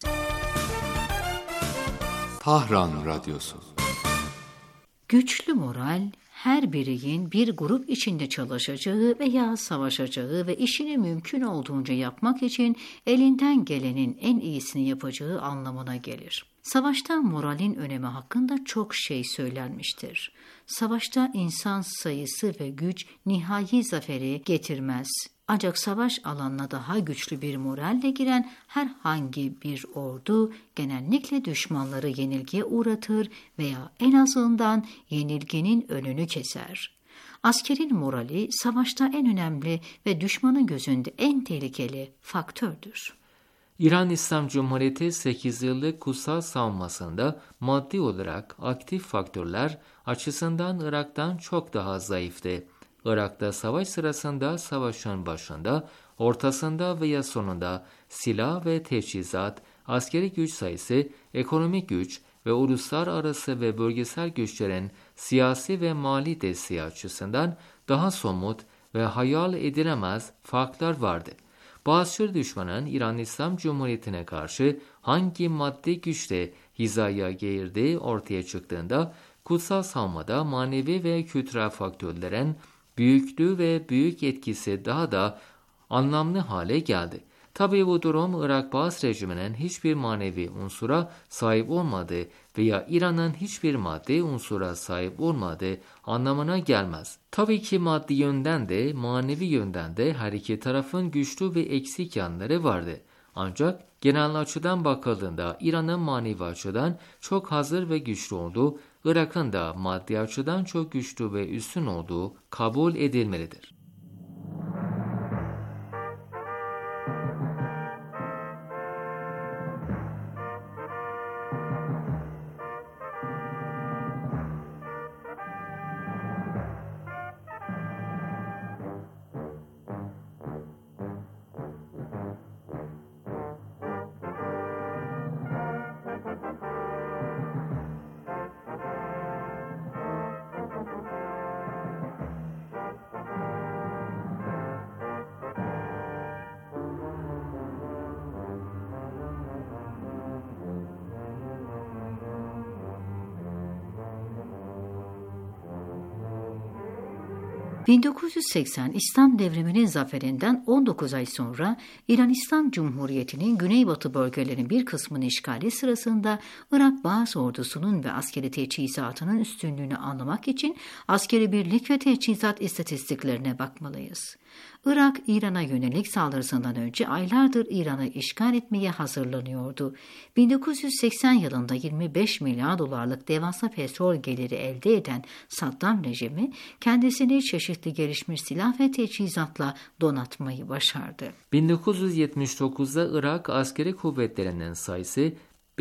G: Tahran Radyosu.
B: Güçlü moral, her bireyin bir grup içinde çalışacağı veya savaşacağı ve işini mümkün olduğunca yapmak için elinden gelenin en iyisini yapacağı anlamına gelir. Savaşta moralin önemi hakkında çok şey söylenmiştir. Savaşta insan sayısı ve güç nihai zaferi getirmez. Ancak savaş alanına daha güçlü bir moralle giren herhangi bir ordu genellikle düşmanları yenilgiye uğratır veya en azından yenilginin önünü keser. Askerin morali savaşta en önemli ve düşmanın gözünde en tehlikeli faktördür.
A: İran İslam Cumhuriyeti 8 yıllık kutsal savunmasında maddi olarak aktif faktörler açısından Irak'tan çok daha zayıftı. Irak'ta savaş sırasında savaşın başında, ortasında veya sonunda silah ve teçhizat, askeri güç sayısı, ekonomik güç ve uluslararası ve bölgesel güçlerin siyasi ve mali desteği açısından daha somut ve hayal edilemez farklar vardı. Bağışçı düşmanın İran İslam Cumhuriyeti'ne karşı hangi maddi güçle hizaya girdiği ortaya çıktığında kutsal savunmada manevi ve kültürel faktörlerin büyüklüğü ve büyük etkisi daha da anlamlı hale geldi. Tabii bu durum Irak Baas rejiminin hiçbir manevi unsura sahip olmadığı veya İran'ın hiçbir maddi unsura sahip olmadığı anlamına gelmez. Tabii ki maddi yönden de manevi yönden de her iki tarafın güçlü ve eksik yanları vardı. Ancak genel açıdan bakıldığında İran'ın manevi açıdan çok hazır ve güçlü olduğu, Irak'ın da maddi açıdan çok güçlü ve üstün olduğu kabul edilmelidir.
B: 1980 İslam devriminin zaferinden 19 ay sonra İran İslam Cumhuriyeti'nin güneybatı bölgelerinin bir kısmını işgali sırasında Irak Baas ordusunun ve askeri teçhizatının üstünlüğünü anlamak için askeri birlik ve teçhizat istatistiklerine bakmalıyız. Irak, İran'a yönelik saldırısından önce aylardır İran'ı işgal etmeye hazırlanıyordu. 1980 yılında 25 milyar dolarlık devasa petrol geliri elde eden Saddam rejimi kendisini çeşitli gelişmiş silah ve teçhizatla donatmayı başardı.
A: 1979'da Irak askeri kuvvetlerinin sayısı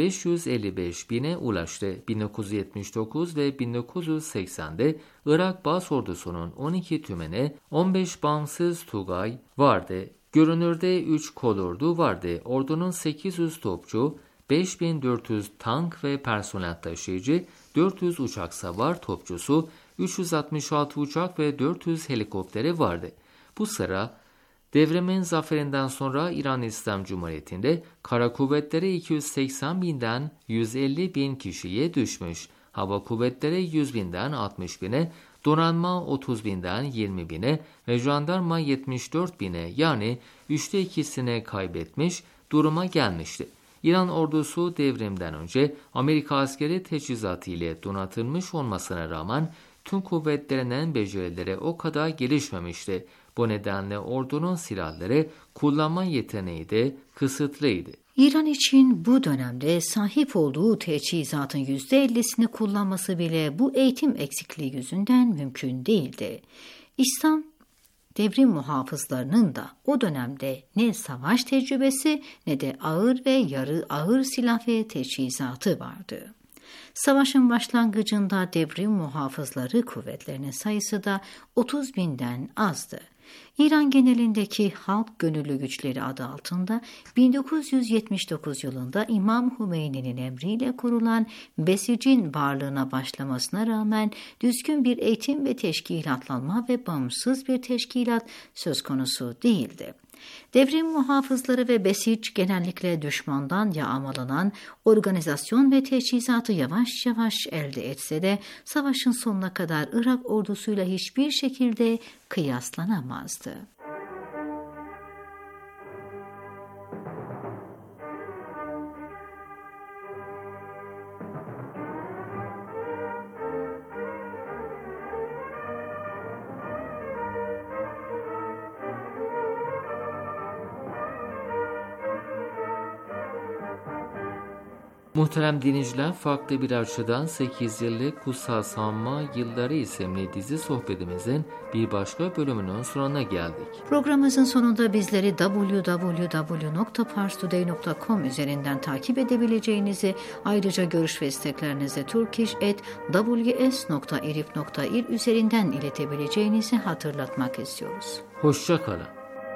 A: 555 bine ulaştı. 1979 ve 1980'de Irak Baas ordusunun 12 tümeni, 15 bağımsız tugay vardı. Görünürde 3 kolordu vardı. Ordunun 800 topçu, 5400 tank ve personel taşıyıcı, 400 uçak savar topçusu, 366 uçak ve 400 helikopteri vardı. Bu sıra devrimin zaferinden sonra İran İslam Cumhuriyeti'nde kara kuvvetleri 280 binden 150 bin kişiye düşmüş, hava kuvvetleri 100 binden 60 bine, donanma 30 binden 20 bine ve jandarma 74 bine yani 3'te 2'sine kaybetmiş duruma gelmişti. İran ordusu devrimden önce Amerika askeri teçhizatı ile donatılmış olmasına rağmen tüm kuvvetlerinin becerileri o kadar gelişmemişti. Bu nedenle ordunun silahları kullanma yeteneği de kısıtlıydı.
B: İran için bu dönemde sahip olduğu teçhizatın %50'sini kullanması bile bu eğitim eksikliği yüzünden mümkün değildi. İslam devrim muhafızlarının da o dönemde ne savaş tecrübesi ne de ağır ve yarı ağır silah ve teçhizatı vardı. Savaşın başlangıcında devrim muhafızları kuvvetlerinin sayısı da 30 binden azdı. İran genelindeki halk gönüllü güçleri adı altında 1979 yılında İmam Hümeyni'nin emriyle kurulan Besic'in varlığına başlamasına rağmen düzgün bir eğitim ve teşkilatlanma ve bağımsız bir teşkilat söz konusu değildi. Devrim muhafızları ve Besic genellikle düşmandan yağmalanan organizasyon ve teçhizatı yavaş yavaş elde etse de savaşın sonuna kadar Irak ordusuyla hiçbir şekilde kıyaslanamazdı.
A: Muhterem dinleyiciler, farklı bir açıdan 8 yıllık Kutsal Sanma Yılları isimli dizi sohbetimizin bir başka bölümünün sonuna geldik.
B: Programımızın sonunda bizleri www.parstoday.com üzerinden takip edebileceğinizi, ayrıca görüş ve isteklerinizi turkish@ws.irib.ir üzerinden iletebileceğinizi hatırlatmak istiyoruz.
A: Hoşça kalın.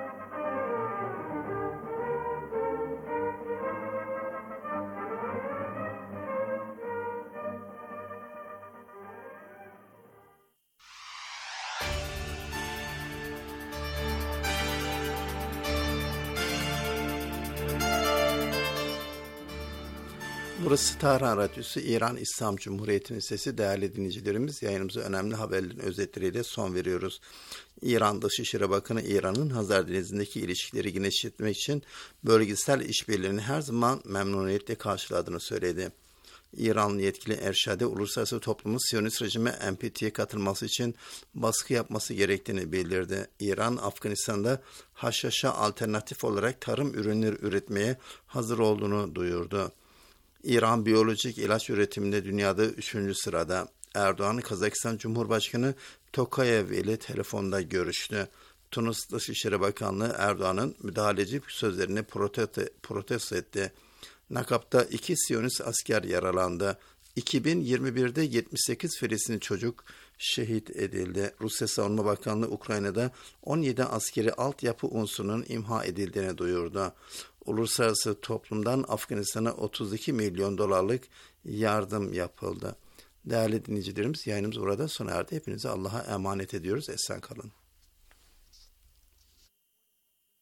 D: Burası Tahran Radyosu, İran İslam Cumhuriyeti'nin sesi. Değerli dinleyicilerimiz, yayınımıza önemli haberlerin özetleriyle son veriyoruz. İran Dışişleri Bakanı, İran'ın Hazar Denizi'ndeki ilişkileri genişletmek için bölgesel işbirliğini her zaman memnuniyetle karşıladığını söyledi. İranlı yetkili Erşadi, uluslararası toplumun Siyonist rejime NPT'ye katılması için baskı yapması gerektiğini bildirdi. İran, Afganistan'da haşhaşa alternatif olarak tarım ürünleri üretmeye hazır olduğunu duyurdu. İran biyolojik ilaç üretiminde dünyada 3. sırada. Erdoğan, Kazakistan Cumhurbaşkanı Tokayev ile telefonda görüştü. Tunus Dışişleri Bakanlığı Erdoğan'ın müdahaleci sözlerini protesto etti. Nakap'ta 2 Siyonist asker yaralandı. 2021'de 78 Filistinli çocuk şehit edildi. Rusya Savunma Bakanlığı Ukrayna'da 17 askeri altyapı unsurunun imha edildiğini duyurdu. Uluslararası toplumdan Afganistan'a 32 milyon dolarlık yardım yapıldı. Değerli dinleyicilerimiz, yayınımız burada sona erdi. Hepinizi Allah'a emanet ediyoruz. Esen kalın.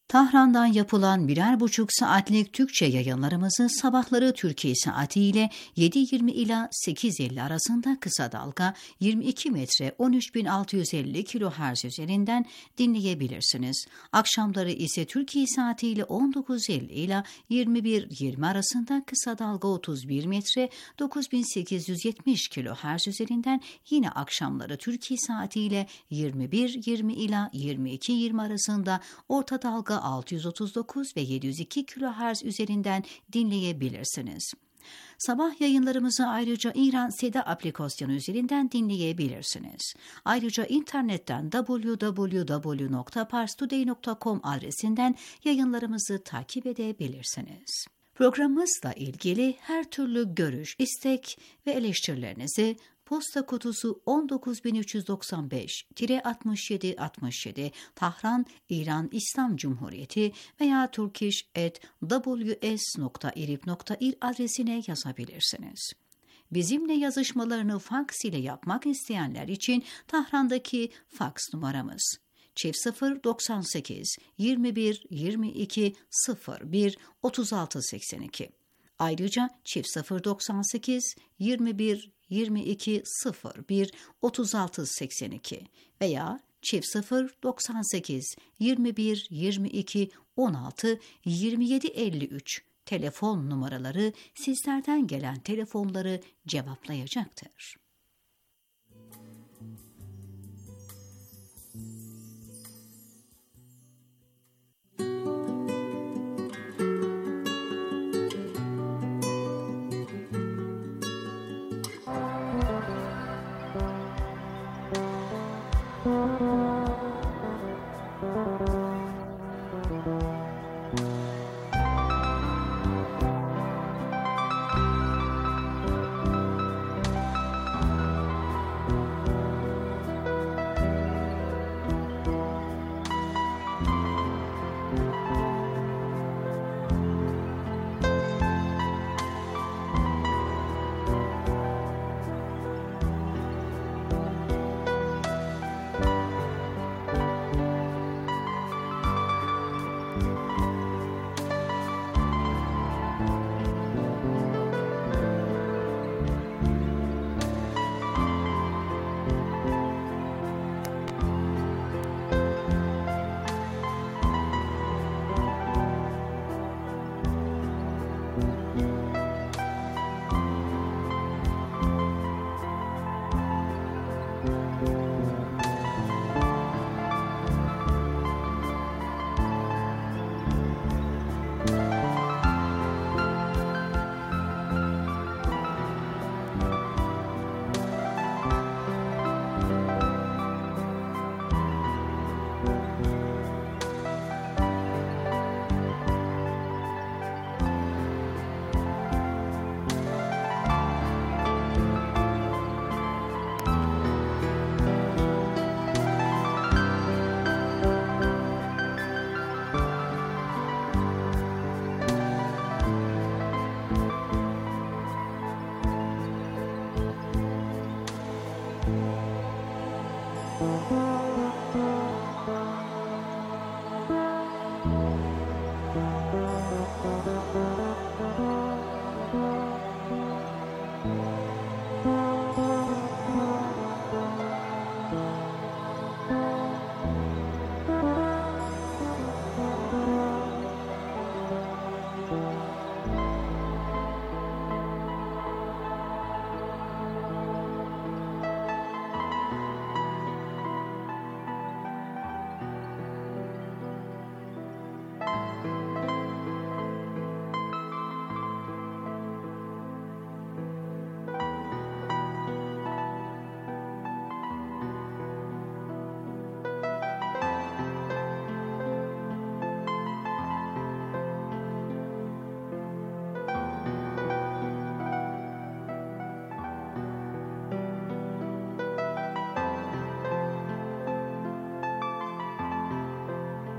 H: Tahran'dan yapılan 1,5 saatlik Türkçe yayınlarımızı sabahları Türkiye saatiyle 7.20 ila 8.50 arasında kısa dalga 22 metre 13.650 kHz üzerinden dinleyebilirsiniz. Akşamları ise Türkiye saatiyle 19.50 ila 21.20 arasında kısa dalga 31 metre 9.870 kHz üzerinden yine akşamları Türkiye saatiyle 21.20 ila 22.20 arasında orta dalga 639 ve 702 kHz üzerinden dinleyebilirsiniz. Sabah yayınlarımızı ayrıca İran Seda aplikasyonu üzerinden dinleyebilirsiniz. Ayrıca internetten www.parstoday.com adresinden yayınlarımızı takip edebilirsiniz. Programımızla ilgili her türlü görüş, istek ve eleştirilerinizi posta kutusu 19395-6767 Tahran, İran İslam Cumhuriyeti veya turkish@ws.irib.ir adresine yazabilirsiniz. Bizimle yazışmalarını faks ile yapmak isteyenler için Tahran'daki faks numaramız 098 21 22 01 36 82. Ayrıca 098 21 22 01 36 82 veya 098 21 22 16 27 53 telefon numaraları sizlerden gelen telefonları cevaplayacaktır.